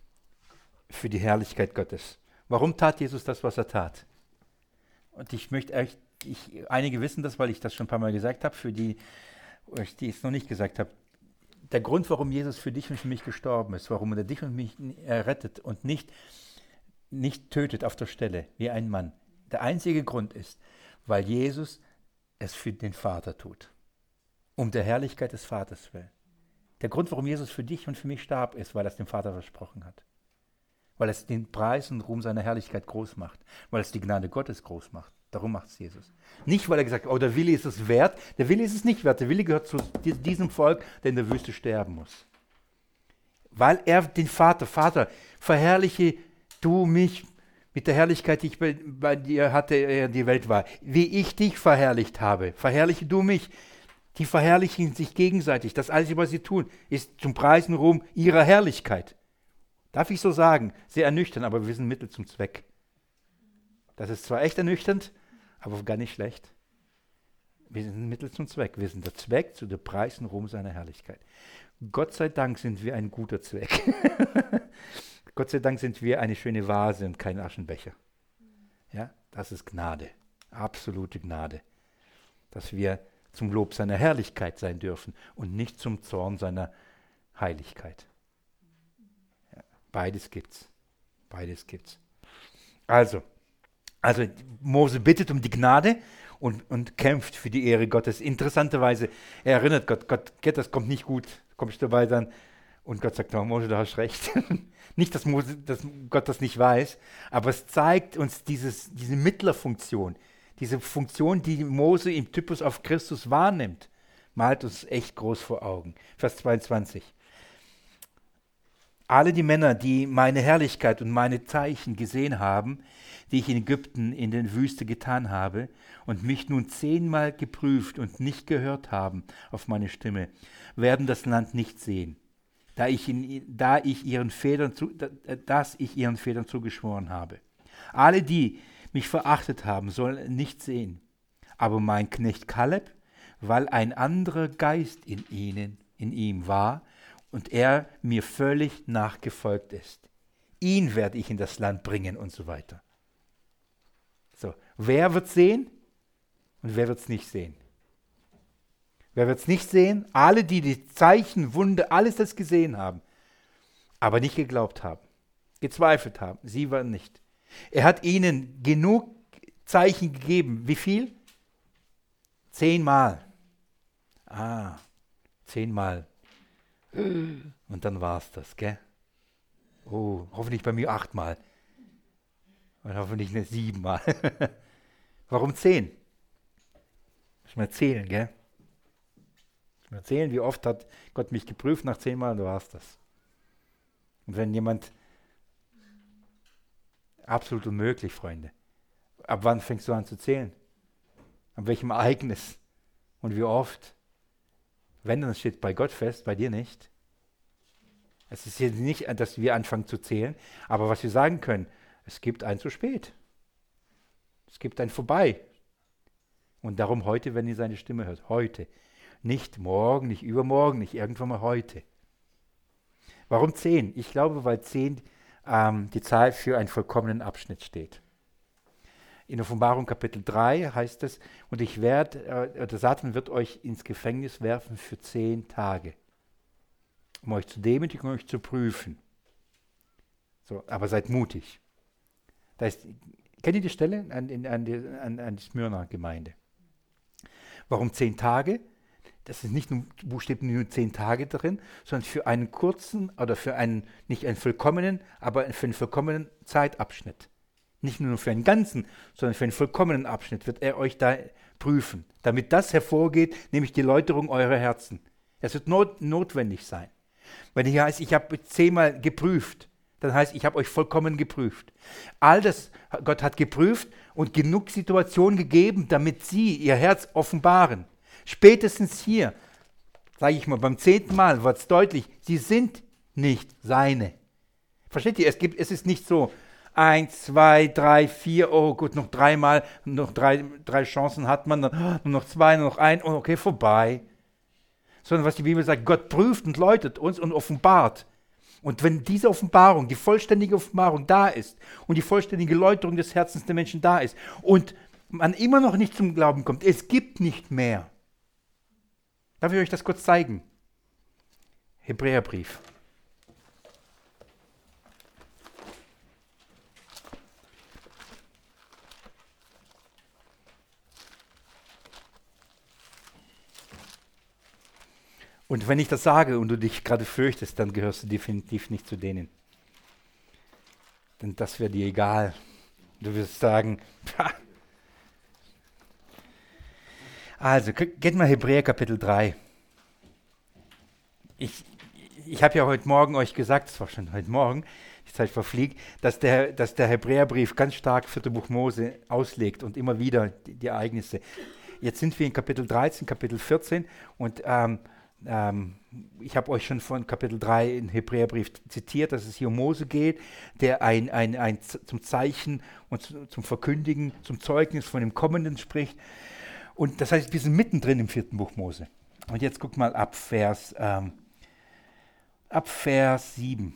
für die Herrlichkeit Gottes. Warum tat Jesus das, was er tat? Und ich möchte echt, ich, einige wissen das, weil ich das schon ein paar Mal gesagt habe, für die, die es noch nicht gesagt habe. Der Grund, warum Jesus für dich und für mich gestorben ist, warum er dich und mich errettet und nicht, nicht tötet auf der Stelle, wie ein Mann. Der einzige Grund ist, weil Jesus es für den Vater tut. Um der Herrlichkeit des Vaters willen. Der Grund, warum Jesus für dich und für mich starb, ist, weil er es dem Vater versprochen hat. Weil es den Preis und Ruhm seiner Herrlichkeit groß macht. Weil es die Gnade Gottes groß macht. Darum macht es Jesus. Nicht, weil er gesagt hat, oh, der Wille ist es wert. Der Wille ist es nicht wert. Der Wille gehört zu diesem Volk, der in der Wüste sterben muss. Weil er den Vater, Vater, verherrliche du mich mit der Herrlichkeit, die ich bei, bei dir hatte, er die Welt war. Wie ich dich verherrlicht habe, verherrliche du mich. Die verherrlichen sich gegenseitig. Das alles, was sie tun, ist zum Preis und Ruhm ihrer Herrlichkeit. Darf ich so sagen? Sehr ernüchternd, aber wir sind Mittel zum Zweck. Das ist zwar echt ernüchternd, aber gar nicht schlecht. Wir sind Mittel zum Zweck. Wir sind der Zweck zu dem Preis und Ruhm seiner Herrlichkeit. Gott sei Dank sind wir ein guter Zweck. Gott sei Dank sind wir eine schöne Vase und kein Aschenbecher. Ja, das ist Gnade, absolute Gnade, dass wir zum Lob seiner Herrlichkeit sein dürfen und nicht zum Zorn seiner Heiligkeit. Ja, beides gibt's. Beides gibt's. Also, also Mose bittet um die Gnade und, und kämpft für die Ehre Gottes. Interessanterweise, er erinnert Gott, Gott, das kommt nicht gut, kommst du dabei dann. Und Gott sagt, oh, Mose, du hast recht. Nicht, dass, Mose, dass Gott das nicht weiß, aber es zeigt uns dieses, diese Mittlerfunktion, diese Funktion, die Mose im Typus auf Christus wahrnimmt, malt uns echt groß vor Augen. Vers zweiundzwanzig. Alle die Männer, die meine Herrlichkeit und meine Zeichen gesehen haben, die ich in Ägypten in der Wüste getan habe und mich nun zehnmal geprüft und nicht gehört haben auf meine Stimme, werden das Land nicht sehen. Da ich, in, da ich ihren Vätern zu, dass ich ihren Vätern zugeschworen habe. Alle, die mich verachtet haben, sollen nicht sehen. Aber mein Knecht Kaleb, weil ein anderer Geist in ihnen, in ihm war und er mir völlig nachgefolgt ist. Ihn werde ich in das Land bringen und so weiter. So, wer wird sehen und wer wird es nicht sehen? Wer wird es nicht sehen? Alle, die die Zeichen, Wunder, alles das gesehen haben, aber nicht geglaubt haben, gezweifelt haben. Sie waren nicht. Er hat ihnen genug Zeichen gegeben. Wie viel? Zehnmal. Ah, zehnmal. Und dann war es das, gell? Oh, hoffentlich bei mir achtmal. Und hoffentlich nicht siebenmal. Warum zehn? Muss mal zählen, gell? Erzählen, wie oft hat Gott mich geprüft, nach zehnmal, du warst das. Und wenn jemand, absolut unmöglich, Freunde. Ab wann fängst du an zu zählen? Ab welchem Ereignis? Und wie oft? Wenn, dann steht bei Gott fest, bei dir nicht. Es ist jetzt nicht, dass wir anfangen zu zählen, aber was wir sagen können, es gibt ein zu spät. Es gibt ein vorbei. Und darum heute, wenn ihr seine Stimme hört. Heute. Nicht morgen, nicht übermorgen, nicht irgendwann mal heute. Warum zehn? Ich glaube, weil zehn ähm, die Zahl für einen vollkommenen Abschnitt steht. In Offenbarung Kapitel drei heißt es, und ich werde, äh, der Satan wird euch ins Gefängnis werfen für zehn Tage, um euch zu demütigen und euch zu prüfen. So, aber seid mutig. Da ist, kennt ihr die Stelle an, in, an, die, an, an die Smyrna-Gemeinde? Warum zehn Tage? Das ist nicht nur buchstäblich nur zehn Tage drin, sondern für einen kurzen oder für einen, nicht einen vollkommenen, aber für einen vollkommenen Zeitabschnitt. Nicht nur für einen ganzen, sondern für einen vollkommenen Abschnitt wird er euch da prüfen, damit das hervorgeht, nämlich die Läuterung eurer Herzen. Es wird not, notwendig sein. Wenn hier heißt, ich habe zehnmal geprüft, dann heißt, ich habe euch vollkommen geprüft. All das, Gott hat geprüft und genug Situationen gegeben, damit sie ihr Herz offenbaren. Spätestens hier, sage ich mal, beim zehnten Mal wird es deutlich, sie sind nicht seine. Versteht ihr? Es, gibt, es ist nicht so, eins, zwei, drei, vier, oh gut, noch dreimal, noch drei, drei Chancen hat man, dann nur noch zwei, nur noch ein, oh, okay, vorbei. Sondern was die Bibel sagt, Gott prüft und läutet uns und offenbart. Und wenn diese Offenbarung, die vollständige Offenbarung da ist und die vollständige Läuterung des Herzens der Menschen da ist und man immer noch nicht zum Glauben kommt, es gibt nicht mehr. Darf ich euch das kurz zeigen? Hebräerbrief. Und wenn ich das sage und du dich gerade fürchtest, dann gehörst du definitiv nicht zu denen. Denn das wäre dir egal. Du wirst sagen, pah. Also, geht mal Hebräer Kapitel drei. Ich, ich habe ja heute Morgen euch gesagt, es war schon heute Morgen, die Zeit verfliegt, dass der, dass der Hebräerbrief ganz stark vierte Buch Mose auslegt und immer wieder die, die Ereignisse. Jetzt sind wir in Kapitel dreizehn, Kapitel vierzehn und ähm, ähm, ich habe euch schon von Kapitel drei im Hebräerbrief zitiert, dass es hier um Mose geht, der ein, ein, ein zum Zeichen und zu, zum Verkündigen, zum Zeugnis von dem Kommenden spricht. Und das heißt, wir sind mittendrin im vierten Buch Mose. Und jetzt guck mal ab Vers, ähm, ab Vers sieben.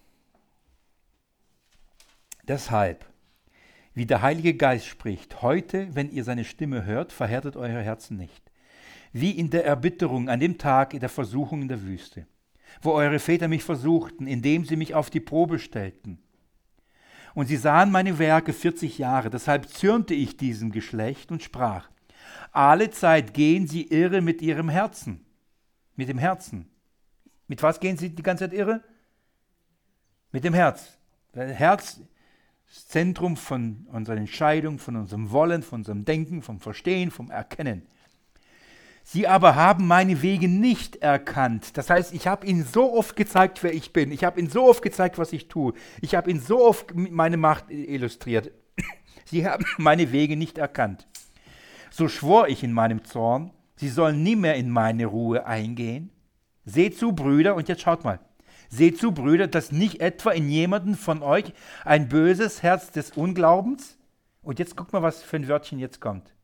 Deshalb, wie der Heilige Geist spricht, heute, wenn ihr seine Stimme hört, verhärtet eure Herzen nicht. Wie in der Erbitterung an dem Tag in der Versuchung in der Wüste, wo eure Väter mich versuchten, indem sie mich auf die Probe stellten. Und sie sahen meine Werke vierzig Jahre, deshalb zürnte ich diesem Geschlecht und sprach, alle Zeit gehen sie irre mit ihrem Herzen. Mit dem Herzen. Mit was gehen sie die ganze Zeit irre? Mit dem Herz. Das Herz ist das Zentrum von unserer Entscheidung, von unserem Wollen, von unserem Denken, vom Verstehen, vom Erkennen. Sie aber haben meine Wege nicht erkannt. Das heißt, ich habe ihnen so oft gezeigt, wer ich bin. Ich habe ihnen so oft gezeigt, was ich tue. Ich habe ihnen so oft meine Macht illustriert. Sie haben meine Wege nicht erkannt. So schwor ich in meinem Zorn, sie sollen nie mehr in meine Ruhe eingehen. Seht zu, Brüder, und jetzt schaut mal, seht zu, Brüder, dass nicht etwa in jemandem von euch ein böses Herz des Unglaubens, und jetzt guckt mal, was für ein Wörtchen jetzt kommt.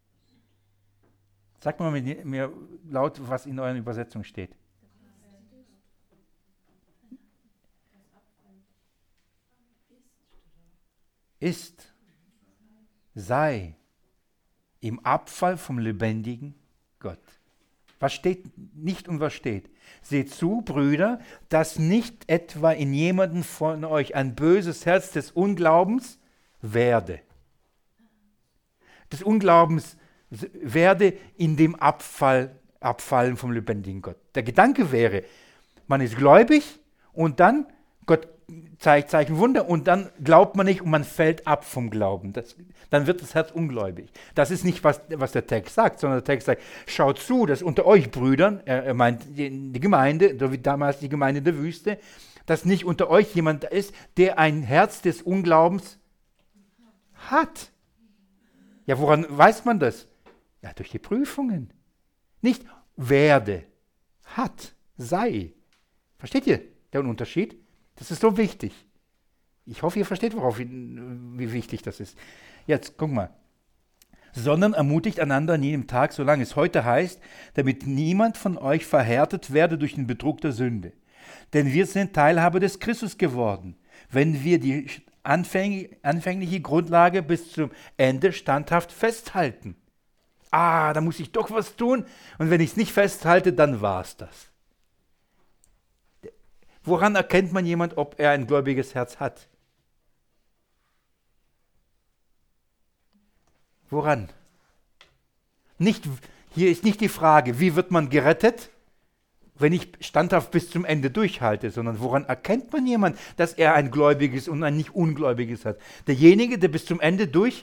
Sagt mal mit mir laut, was in euren Übersetzungen steht. Ist, sei im Abfall vom lebendigen Gott. Was steht nicht und was steht? Seht zu, Brüder, dass nicht etwa in jemandem von euch ein böses Herz des Unglaubens werde. Des Unglaubens werde in dem Abfall, Abfallen vom lebendigen Gott. Der Gedanke wäre, man ist gläubig und dann Gott zeigt Zeichen Wunder und dann glaubt man nicht und man fällt ab vom Glauben. Das, dann wird das Herz ungläubig. Das ist nicht, was, was der Text sagt, sondern der Text sagt, schaut zu, dass unter euch Brüdern, er, er meint die, die Gemeinde, so wie damals die Gemeinde in der Wüste, dass nicht unter euch jemand ist, der ein Herz des Unglaubens hat. Ja, woran weiß man das? Ja, durch die Prüfungen. Nicht werde, hat, sei. Versteht ihr den Unterschied? Das ist so wichtig. Ich hoffe, ihr versteht, worauf, wie wichtig das ist. Jetzt, guck mal. sondern ermutigt einander an jedem Tag, solange es heute heißt, damit niemand von euch verhärtet werde durch den Betrug der Sünde. Denn wir sind Teilhaber des Christus geworden, wenn wir die anfäng- anfängliche Grundlage bis zum Ende standhaft festhalten. Ah, da muss ich doch was tun, und wenn ich es nicht festhalte, dann war es das. Woran erkennt man jemand, ob er ein gläubiges Herz hat? Woran? Nicht, hier ist nicht die Frage, wie wird man gerettet, wenn ich standhaft bis zum Ende durchhalte, sondern woran erkennt man jemand, dass er ein gläubiges und ein nicht ungläubiges hat? Derjenige, der bis zum Ende durchhält,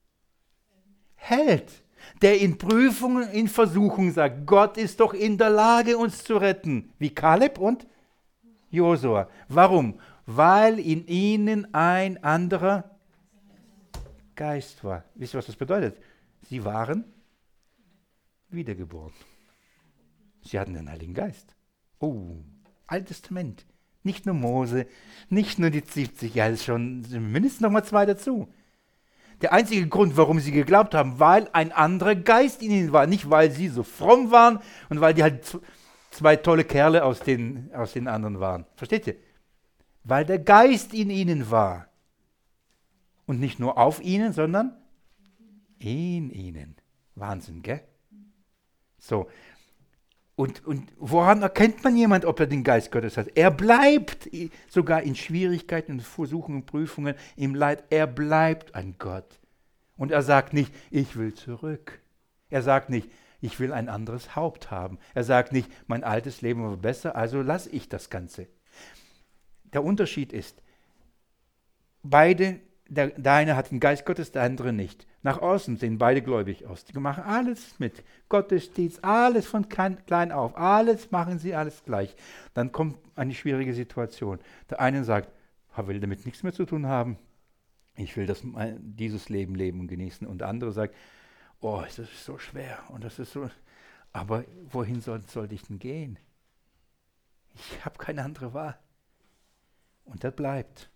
der in Prüfungen, in Versuchungen sagt, Gott ist doch in der Lage, uns zu retten, wie Kaleb und Josua. Warum? Weil in ihnen ein anderer Geist war. Wisst ihr, was das bedeutet? Sie waren wiedergeboren. Sie hatten den Heiligen Geist. Oh, Altes Testament. Nicht nur Mose, nicht nur die siebzig, ja, ist schon mindestens noch mal zwei dazu. Der einzige Grund, warum sie geglaubt haben, weil ein anderer Geist in ihnen war. Nicht, weil sie so fromm waren und weil die halt zwei tolle Kerle aus den, aus den anderen waren. Versteht ihr? Weil der Geist in ihnen war. Und nicht nur auf ihnen, sondern in ihnen. Wahnsinn, gell? So. Und, und woran erkennt man jemand, ob er den Geist Gottes hat? Er bleibt, sogar in Schwierigkeiten, in Versuchungen, Prüfungen, im Leid, er bleibt ein Gott. Und er sagt nicht, ich will zurück. Er sagt nicht, ich will ein anderes Haupt haben. Er sagt nicht, mein altes Leben war besser, also lasse ich das Ganze. Der Unterschied ist, beide, der, der eine hat den Geist Gottes, der andere nicht. Nach außen sehen beide gläubig aus. Die machen alles mit. Gottesdienst, alles von klein auf. Alles machen sie, alles gleich. Dann kommt eine schwierige Situation. Der eine sagt, ich will damit nichts mehr zu tun haben. Ich will das, dieses Leben leben und genießen. Und der andere sagt, oh, das ist so schwer. Und das ist so. Aber wohin soll, sollte ich denn gehen? Ich habe keine andere Wahl. Und das bleibt.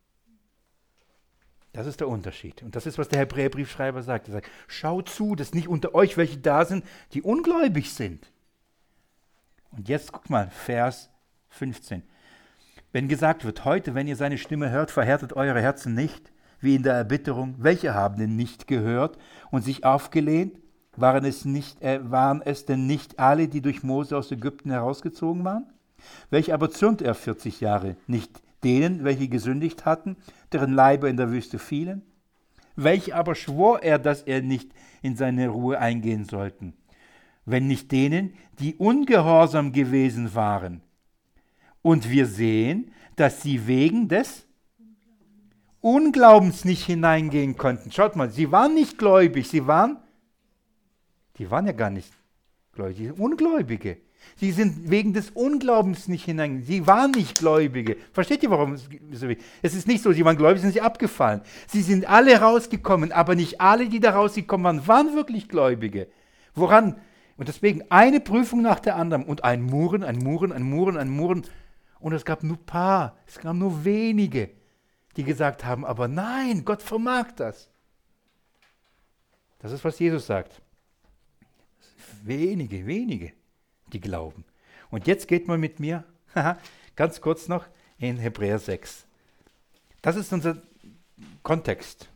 Das ist der Unterschied. Und das ist, was der Hebräerbriefschreiber sagt. Er sagt, schaut zu, dass nicht unter euch welche da sind, die ungläubig sind. Und jetzt guck mal, Vers fünfzehn. Wenn gesagt wird, heute, wenn ihr seine Stimme hört, verhärtet eure Herzen nicht, wie in der Erbitterung. Welche haben denn nicht gehört und sich aufgelehnt? Waren es, nicht, äh, waren es denn nicht alle, die durch Mose aus Ägypten herausgezogen waren? Welche aber zürnte er vierzig Jahre? Nicht denen, welche gesündigt hatten, deren Leiber in der Wüste fielen? Welche aber schwor er, dass er nicht in seine Ruhe eingehen sollten? Wenn nicht denen, die ungehorsam gewesen waren. Und wir sehen, dass sie wegen des Unglaubens nicht hineingehen konnten. Schaut mal, sie waren nicht gläubig, sie waren, die waren ja gar nicht gläubig, Ungläubige. Sie sind wegen des Unglaubens nicht hineingegangen. Sie waren nicht Gläubige. Versteht ihr, warum? Es ist nicht so, sie waren gläubig, sind sie abgefallen. Sie sind alle rausgekommen, aber nicht alle, die da rausgekommen waren, waren wirklich Gläubige. Woran? Und deswegen eine Prüfung nach der anderen und ein Murren, ein Murren, ein Murren, ein Murren. Und es gab nur ein paar, es gab nur wenige, die gesagt haben, aber nein, Gott vermag das. Das ist, was Jesus sagt. Wenige, wenige, die glauben. Und jetzt geht man mit mir, ganz kurz noch, in Hebräer sechs. Das ist unser Kontext.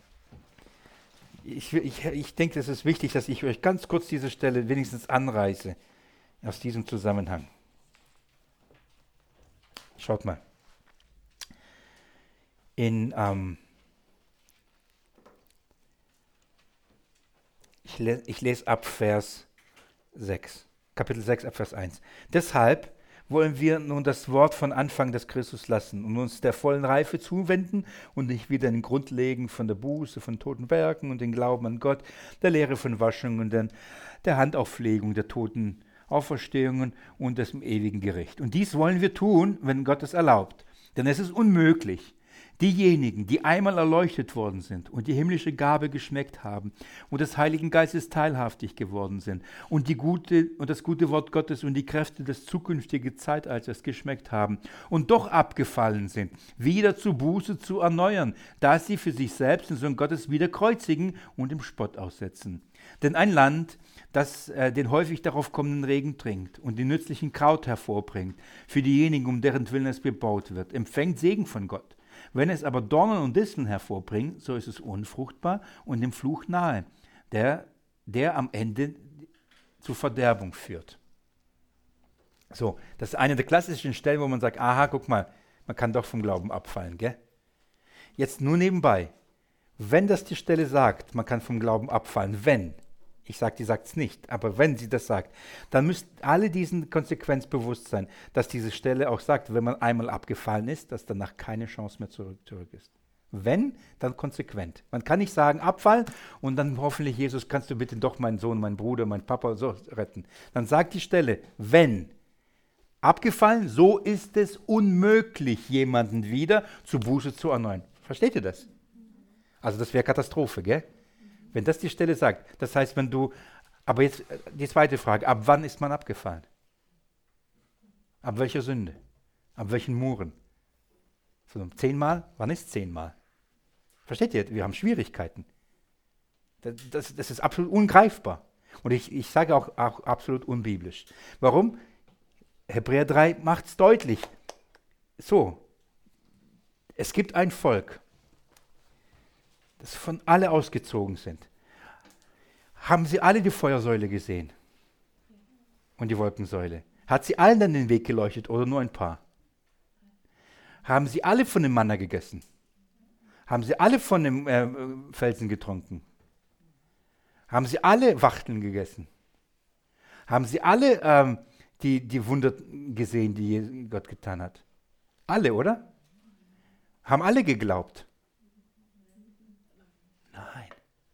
Ich, ich, ich denke, es ist wichtig, dass ich euch ganz kurz diese Stelle wenigstens anreiße, aus diesem Zusammenhang. Schaut mal. In, ähm, ich, le- ich lese ab Vers sechs. Kapitel sechs, ab Vers eins. Deshalb wollen wir nun das Wort von Anfang des Christus lassen und uns der vollen Reife zuwenden und nicht wieder den Grund legen von der Buße, von toten Werken und den Glauben an Gott, der Lehre von Waschung und den, der Handauflegung der toten Auferstehungen und des ewigen Gericht. Und dies wollen wir tun, wenn Gott es erlaubt. Denn es ist unmöglich, Diejenigen, die einmal erleuchtet worden sind und die himmlische Gabe geschmeckt haben und des Heiligen Geistes teilhaftig geworden sind und, die gute, und das gute Wort Gottes und die Kräfte des zukünftigen Zeitalters geschmeckt haben und doch abgefallen sind, wieder zu Buße zu erneuern, da sie für sich selbst den Sohn Gottes wieder kreuzigen und im Spott aussetzen. Denn ein Land, das äh, den häufig darauf kommenden Regen trinkt und den nützlichen Kraut hervorbringt, für diejenigen, um deren Willen es bebaut wird, empfängt Segen von Gott. Wenn es aber Dornen und Disteln hervorbringt, so ist es unfruchtbar und dem Fluch nahe, der, der am Ende zur Verderbung führt. So, das ist eine der klassischen Stellen, wo man sagt, aha, guck mal, man kann doch vom Glauben abfallen, gell? Jetzt nur nebenbei, wenn das die Stelle sagt, man kann vom Glauben abfallen, wenn, ich sage, die sagt es nicht, aber wenn sie das sagt, dann müssten alle diesen Konsequenz bewusst sein, dass diese Stelle auch sagt, wenn man einmal abgefallen ist, dass danach keine Chance mehr zurück, zurück ist. Wenn, dann konsequent. Man kann nicht sagen, abfallen und dann hoffentlich, Jesus, kannst du bitte doch meinen Sohn, meinen Bruder, meinen Papa so retten. Dann sagt die Stelle, wenn. Abgefallen, so ist es unmöglich, jemanden wieder zu Buße zu erneuern. Versteht ihr das? Also das wäre Katastrophe, gell? Wenn das die Stelle sagt, das heißt, wenn du, aber jetzt die zweite Frage, ab wann ist man abgefallen? Ab welcher Sünde? Ab welchen Muren? So, zehnmal? Wann ist zehnmal? Versteht ihr? Wir haben Schwierigkeiten. Das, das, das ist absolut ungreifbar. Und ich, ich sage auch, auch absolut unbiblisch. Warum? Hebräer drei macht es deutlich. So, es gibt ein Volk, das von alle ausgezogen sind. Haben sie alle die Feuersäule gesehen? Und die Wolkensäule? Hat sie allen dann den Weg geleuchtet oder nur ein paar? Haben sie alle von dem Manna gegessen? Haben sie alle von dem äh, Felsen getrunken? Haben sie alle Wachteln gegessen? Haben sie alle ähm, die, die Wunder gesehen, die Gott getan hat? Alle, oder? Haben alle geglaubt? Nein.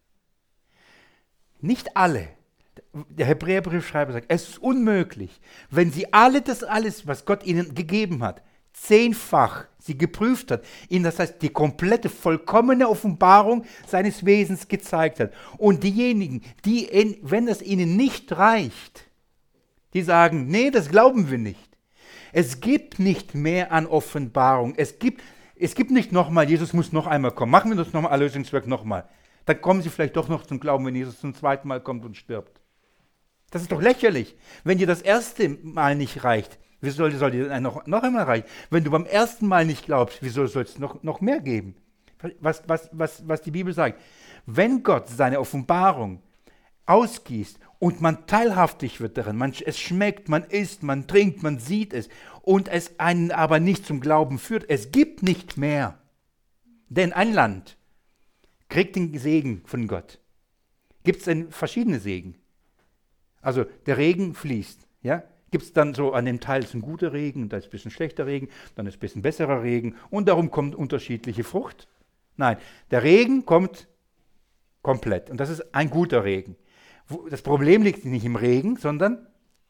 Nicht alle. Der Hebräerbriefschreiber sagt, es ist unmöglich, wenn sie alle das alles, was Gott ihnen gegeben hat, zehnfach sie geprüft hat, ihnen, das heißt, die komplette, vollkommene Offenbarung seines Wesens gezeigt hat. Und diejenigen, die, in, wenn es ihnen nicht reicht, die sagen, nee, das glauben wir nicht. Es gibt nicht mehr an Offenbarung. Es gibt, es gibt nicht nochmal, Jesus muss noch einmal kommen. Machen wir das nochmal, Erlösungswerk nochmal. Dann kommen sie vielleicht doch noch zum Glauben, wenn Jesus zum zweiten Mal kommt und stirbt. Das ist doch lächerlich. Wenn dir das erste Mal nicht reicht, wie soll, soll dir noch, noch einmal reichen? Wenn du beim ersten Mal nicht glaubst, wieso soll es noch, noch mehr geben? Was, was, was, was die Bibel sagt. Wenn Gott seine Offenbarung ausgießt und man teilhaftig wird darin, man, es schmeckt, man isst, man trinkt, man sieht es und es einen aber nicht zum Glauben führt, es gibt nicht mehr. Denn ein Land kriegt den Segen von Gott. Gibt es verschiedene Segen. Also der Regen fließt, ja? Gibt es dann so an dem Teil ist ein guter Regen, da ist ein bisschen schlechter Regen, dann ist ein bisschen besserer Regen und darum kommt unterschiedliche Frucht? Nein, der Regen kommt komplett und das ist ein guter Regen. Das Problem liegt nicht im Regen, sondern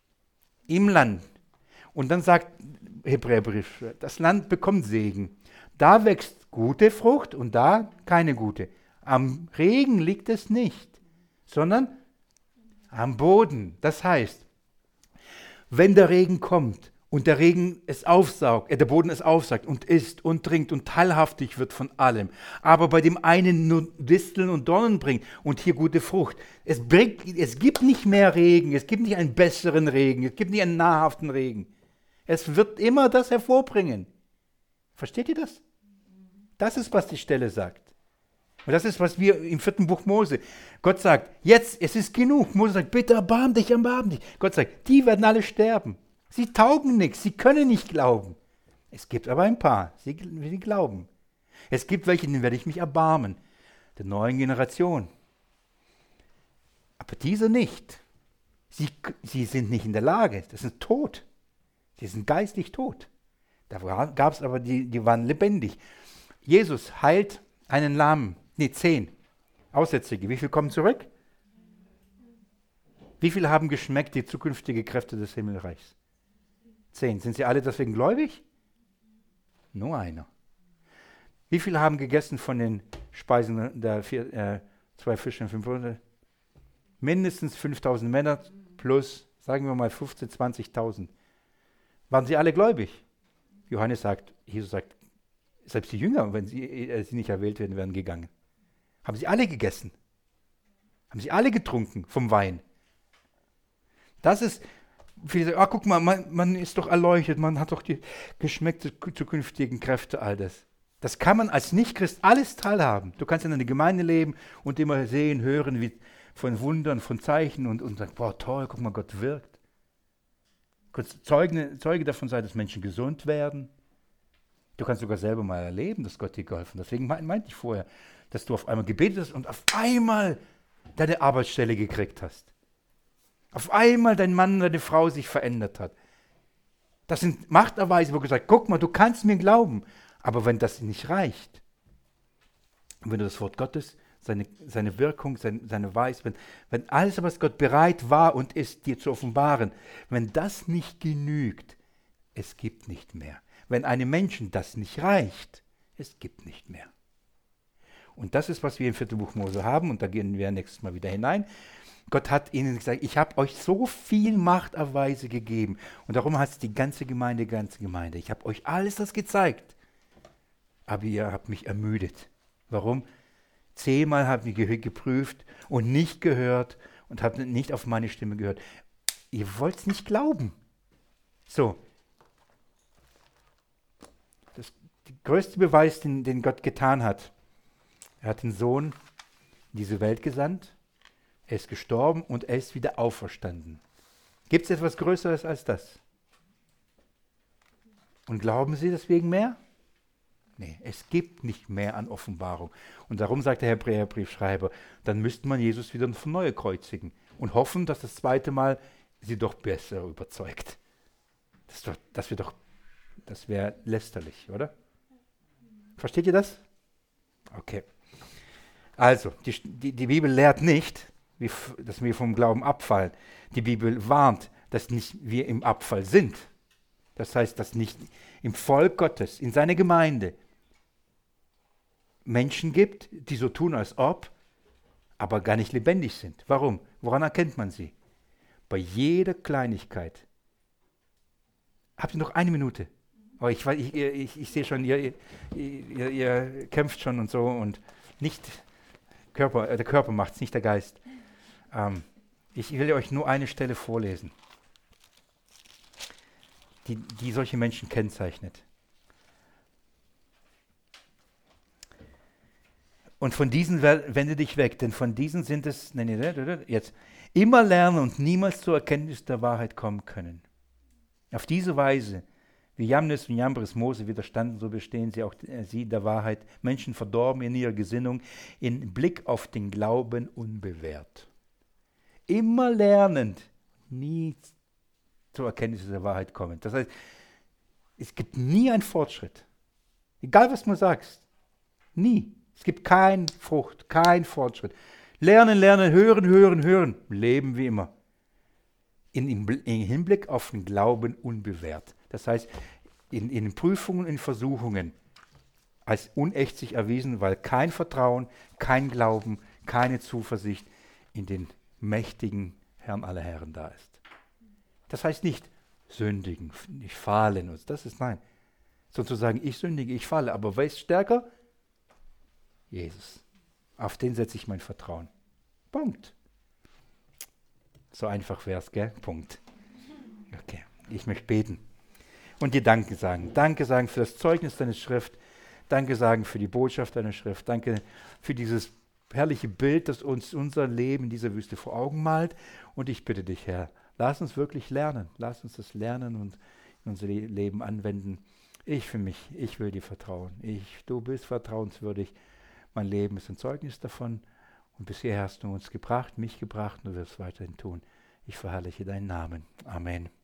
im Land. Und dann sagt Hebräerbrief, das Land bekommt Segen. Da wächst gute Frucht und da keine gute. Am Regen liegt es nicht, sondern am Boden. Das heißt, wenn der Regen kommt und der Regen es aufsaugt, äh, der Boden es aufsaugt und isst und trinkt und teilhaftig wird von allem, aber bei dem einen nur Disteln und Dornen bringt und hier gute Frucht, es, bringt, es gibt nicht mehr Regen, es gibt nicht einen besseren Regen, es gibt nicht einen nahrhaften Regen. Es wird immer das hervorbringen. Versteht ihr das? Das ist, was die Stelle sagt. Und das ist, was wir im vierten Buch Mose, Gott sagt, jetzt, es ist genug. Mose sagt, bitte erbarm dich, erbarm dich. Gott sagt, die werden alle sterben. Sie taugen nichts, sie können nicht glauben. Es gibt aber ein paar, sie, sie glauben. Es gibt welche, denen werde ich mich erbarmen. Der neuen Generation. Aber diese nicht. Sie, sie sind nicht in der Lage, das sind tot. Sie sind geistlich tot. Da gab es aber, die, die waren lebendig. Jesus heilt einen Lahmen. Nee, zehn Aussätzige. Wie viele kommen zurück? Wie viele haben geschmeckt die zukünftige Kräfte des Himmelreichs? Zehn. Sind sie alle deswegen gläubig? Nur einer. Wie viele haben gegessen von den Speisen der vier, äh, zwei Fische und fünf Hunde? Mindestens fünftausend Männer plus, sagen wir mal fünfzehntausend, zwanzigtausend. Waren sie alle gläubig? Johannes sagt, Jesus sagt, selbst die Jünger, wenn sie, äh, sie nicht erwählt werden, werden gegangen. Haben sie alle gegessen? Haben sie alle getrunken vom Wein? Das ist, viele sagen, ah, guck mal, man, man ist doch erleuchtet, man hat doch die geschmeckte zukünftigen Kräfte, all das. Das kann man als Nichtchrist alles teilhaben. Du kannst in einer Gemeinde leben und immer sehen, hören, wie von Wundern, von Zeichen und, und sagen, boah, toll, guck mal, Gott wirkt. Du kannst Zeuge, Zeuge davon sein, dass Menschen gesund werden. Du kannst sogar selber mal erleben, dass Gott dir geholfen hat. Deswegen meinte ich vorher, dass du auf einmal gebetet hast und auf einmal deine Arbeitsstelle gekriegt hast. Auf einmal dein Mann, deine Frau sich verändert hat. Das sind Machterweise, wo gesagt, guck mal, du kannst mir glauben. Aber wenn das nicht reicht, wenn du das Wort Gottes, seine, seine Wirkung, seine, seine Weisheit, wenn, wenn alles, was Gott bereit war und ist, dir zu offenbaren, wenn das nicht genügt, es gibt nicht mehr. Wenn einem Menschen das nicht reicht, es gibt nicht mehr. Und das ist, was wir im vierten Buch Mose haben, und da gehen wir nächstes Mal wieder hinein. Gott hat ihnen gesagt, ich habe euch so viel Machterweise gegeben. Und darum hat es die ganze Gemeinde, die ganze Gemeinde. Ich habe euch alles das gezeigt. Aber ihr habt mich ermüdet. Warum? Zehnmal habt ihr ge- geprüft und nicht gehört und habt nicht auf meine Stimme gehört. Ihr wollt es nicht glauben. So. Das der größte Beweis, den, den Gott getan hat. Er hat den Sohn in diese Welt gesandt. Er ist gestorben und er ist wieder auferstanden. Gibt es etwas Größeres als das? Und glauben Sie deswegen mehr? Nee, es gibt nicht mehr an Offenbarung. Und darum sagt der Hebräerbriefschreiber, dann müsste man Jesus wieder von Neuem kreuzigen und hoffen, dass das zweite Mal sie doch besser überzeugt. Das, doch, das wäre doch, das wäre lästerlich, oder? Versteht ihr das? Okay. Also, die, die, die Bibel lehrt nicht, wie, dass wir vom Glauben abfallen. Die Bibel warnt, dass nicht wir im Abfall sind. Das heißt, dass nicht im Volk Gottes, in seiner Gemeinde, Menschen gibt, die so tun, als ob, aber gar nicht lebendig sind. Warum? Woran erkennt man sie? Bei jeder Kleinigkeit. Habt ihr noch eine Minute? Oh, ich, ich, ich, ich sehe schon, ihr, ihr, ihr kämpft schon und so und nicht Körper, äh, der Körper macht es, nicht der Geist. Ähm, ich will euch nur eine Stelle vorlesen, die, die solche Menschen kennzeichnet. Und von diesen wende dich weg, denn von diesen sind es, nee, nee, jetzt, immer lernen und niemals zur Erkenntnis der Wahrheit kommen können. Auf diese Weise, wie Jamnis und Jambres Mose widerstanden, so bestehen sie auch äh, sie der Wahrheit, Menschen verdorben in ihrer Gesinnung, in Blick auf den Glauben unbewährt. Immer lernend, nie zur Erkenntnis der Wahrheit kommen. Das heißt, es gibt nie einen Fortschritt. Egal, was du sagst. Nie. Es gibt keine Frucht, kein Fortschritt. Lernen, lernen, hören, hören, hören. Leben wie immer. In, im, im Hinblick auf den Glauben unbewährt. Das heißt, in, in Prüfungen, in Versuchungen als unecht sich erwiesen, weil kein Vertrauen, kein Glauben, keine Zuversicht in den mächtigen Herrn aller Herren da ist. Das heißt nicht sündigen, nicht fallen. Das ist nein. Sozusagen, ich sündige, ich falle. Aber wer ist stärker? Jesus. Auf den setze ich mein Vertrauen. Punkt. So einfach wäre es, gell? Punkt. Okay, ich möchte beten und dir Danke sagen. Danke sagen für das Zeugnis deiner Schrift. Danke sagen für die Botschaft deiner Schrift. Danke für dieses herrliche Bild, das uns unser Leben in dieser Wüste vor Augen malt. Und ich bitte dich, Herr, lass uns wirklich lernen. Lass uns das lernen und in unser Leben anwenden. Ich für mich, ich will dir vertrauen. Ich, du bist vertrauenswürdig. Mein Leben ist ein Zeugnis davon. Und bisher hast du uns gebracht, mich gebracht und du wirst weiterhin tun. Ich verherrliche deinen Namen. Amen.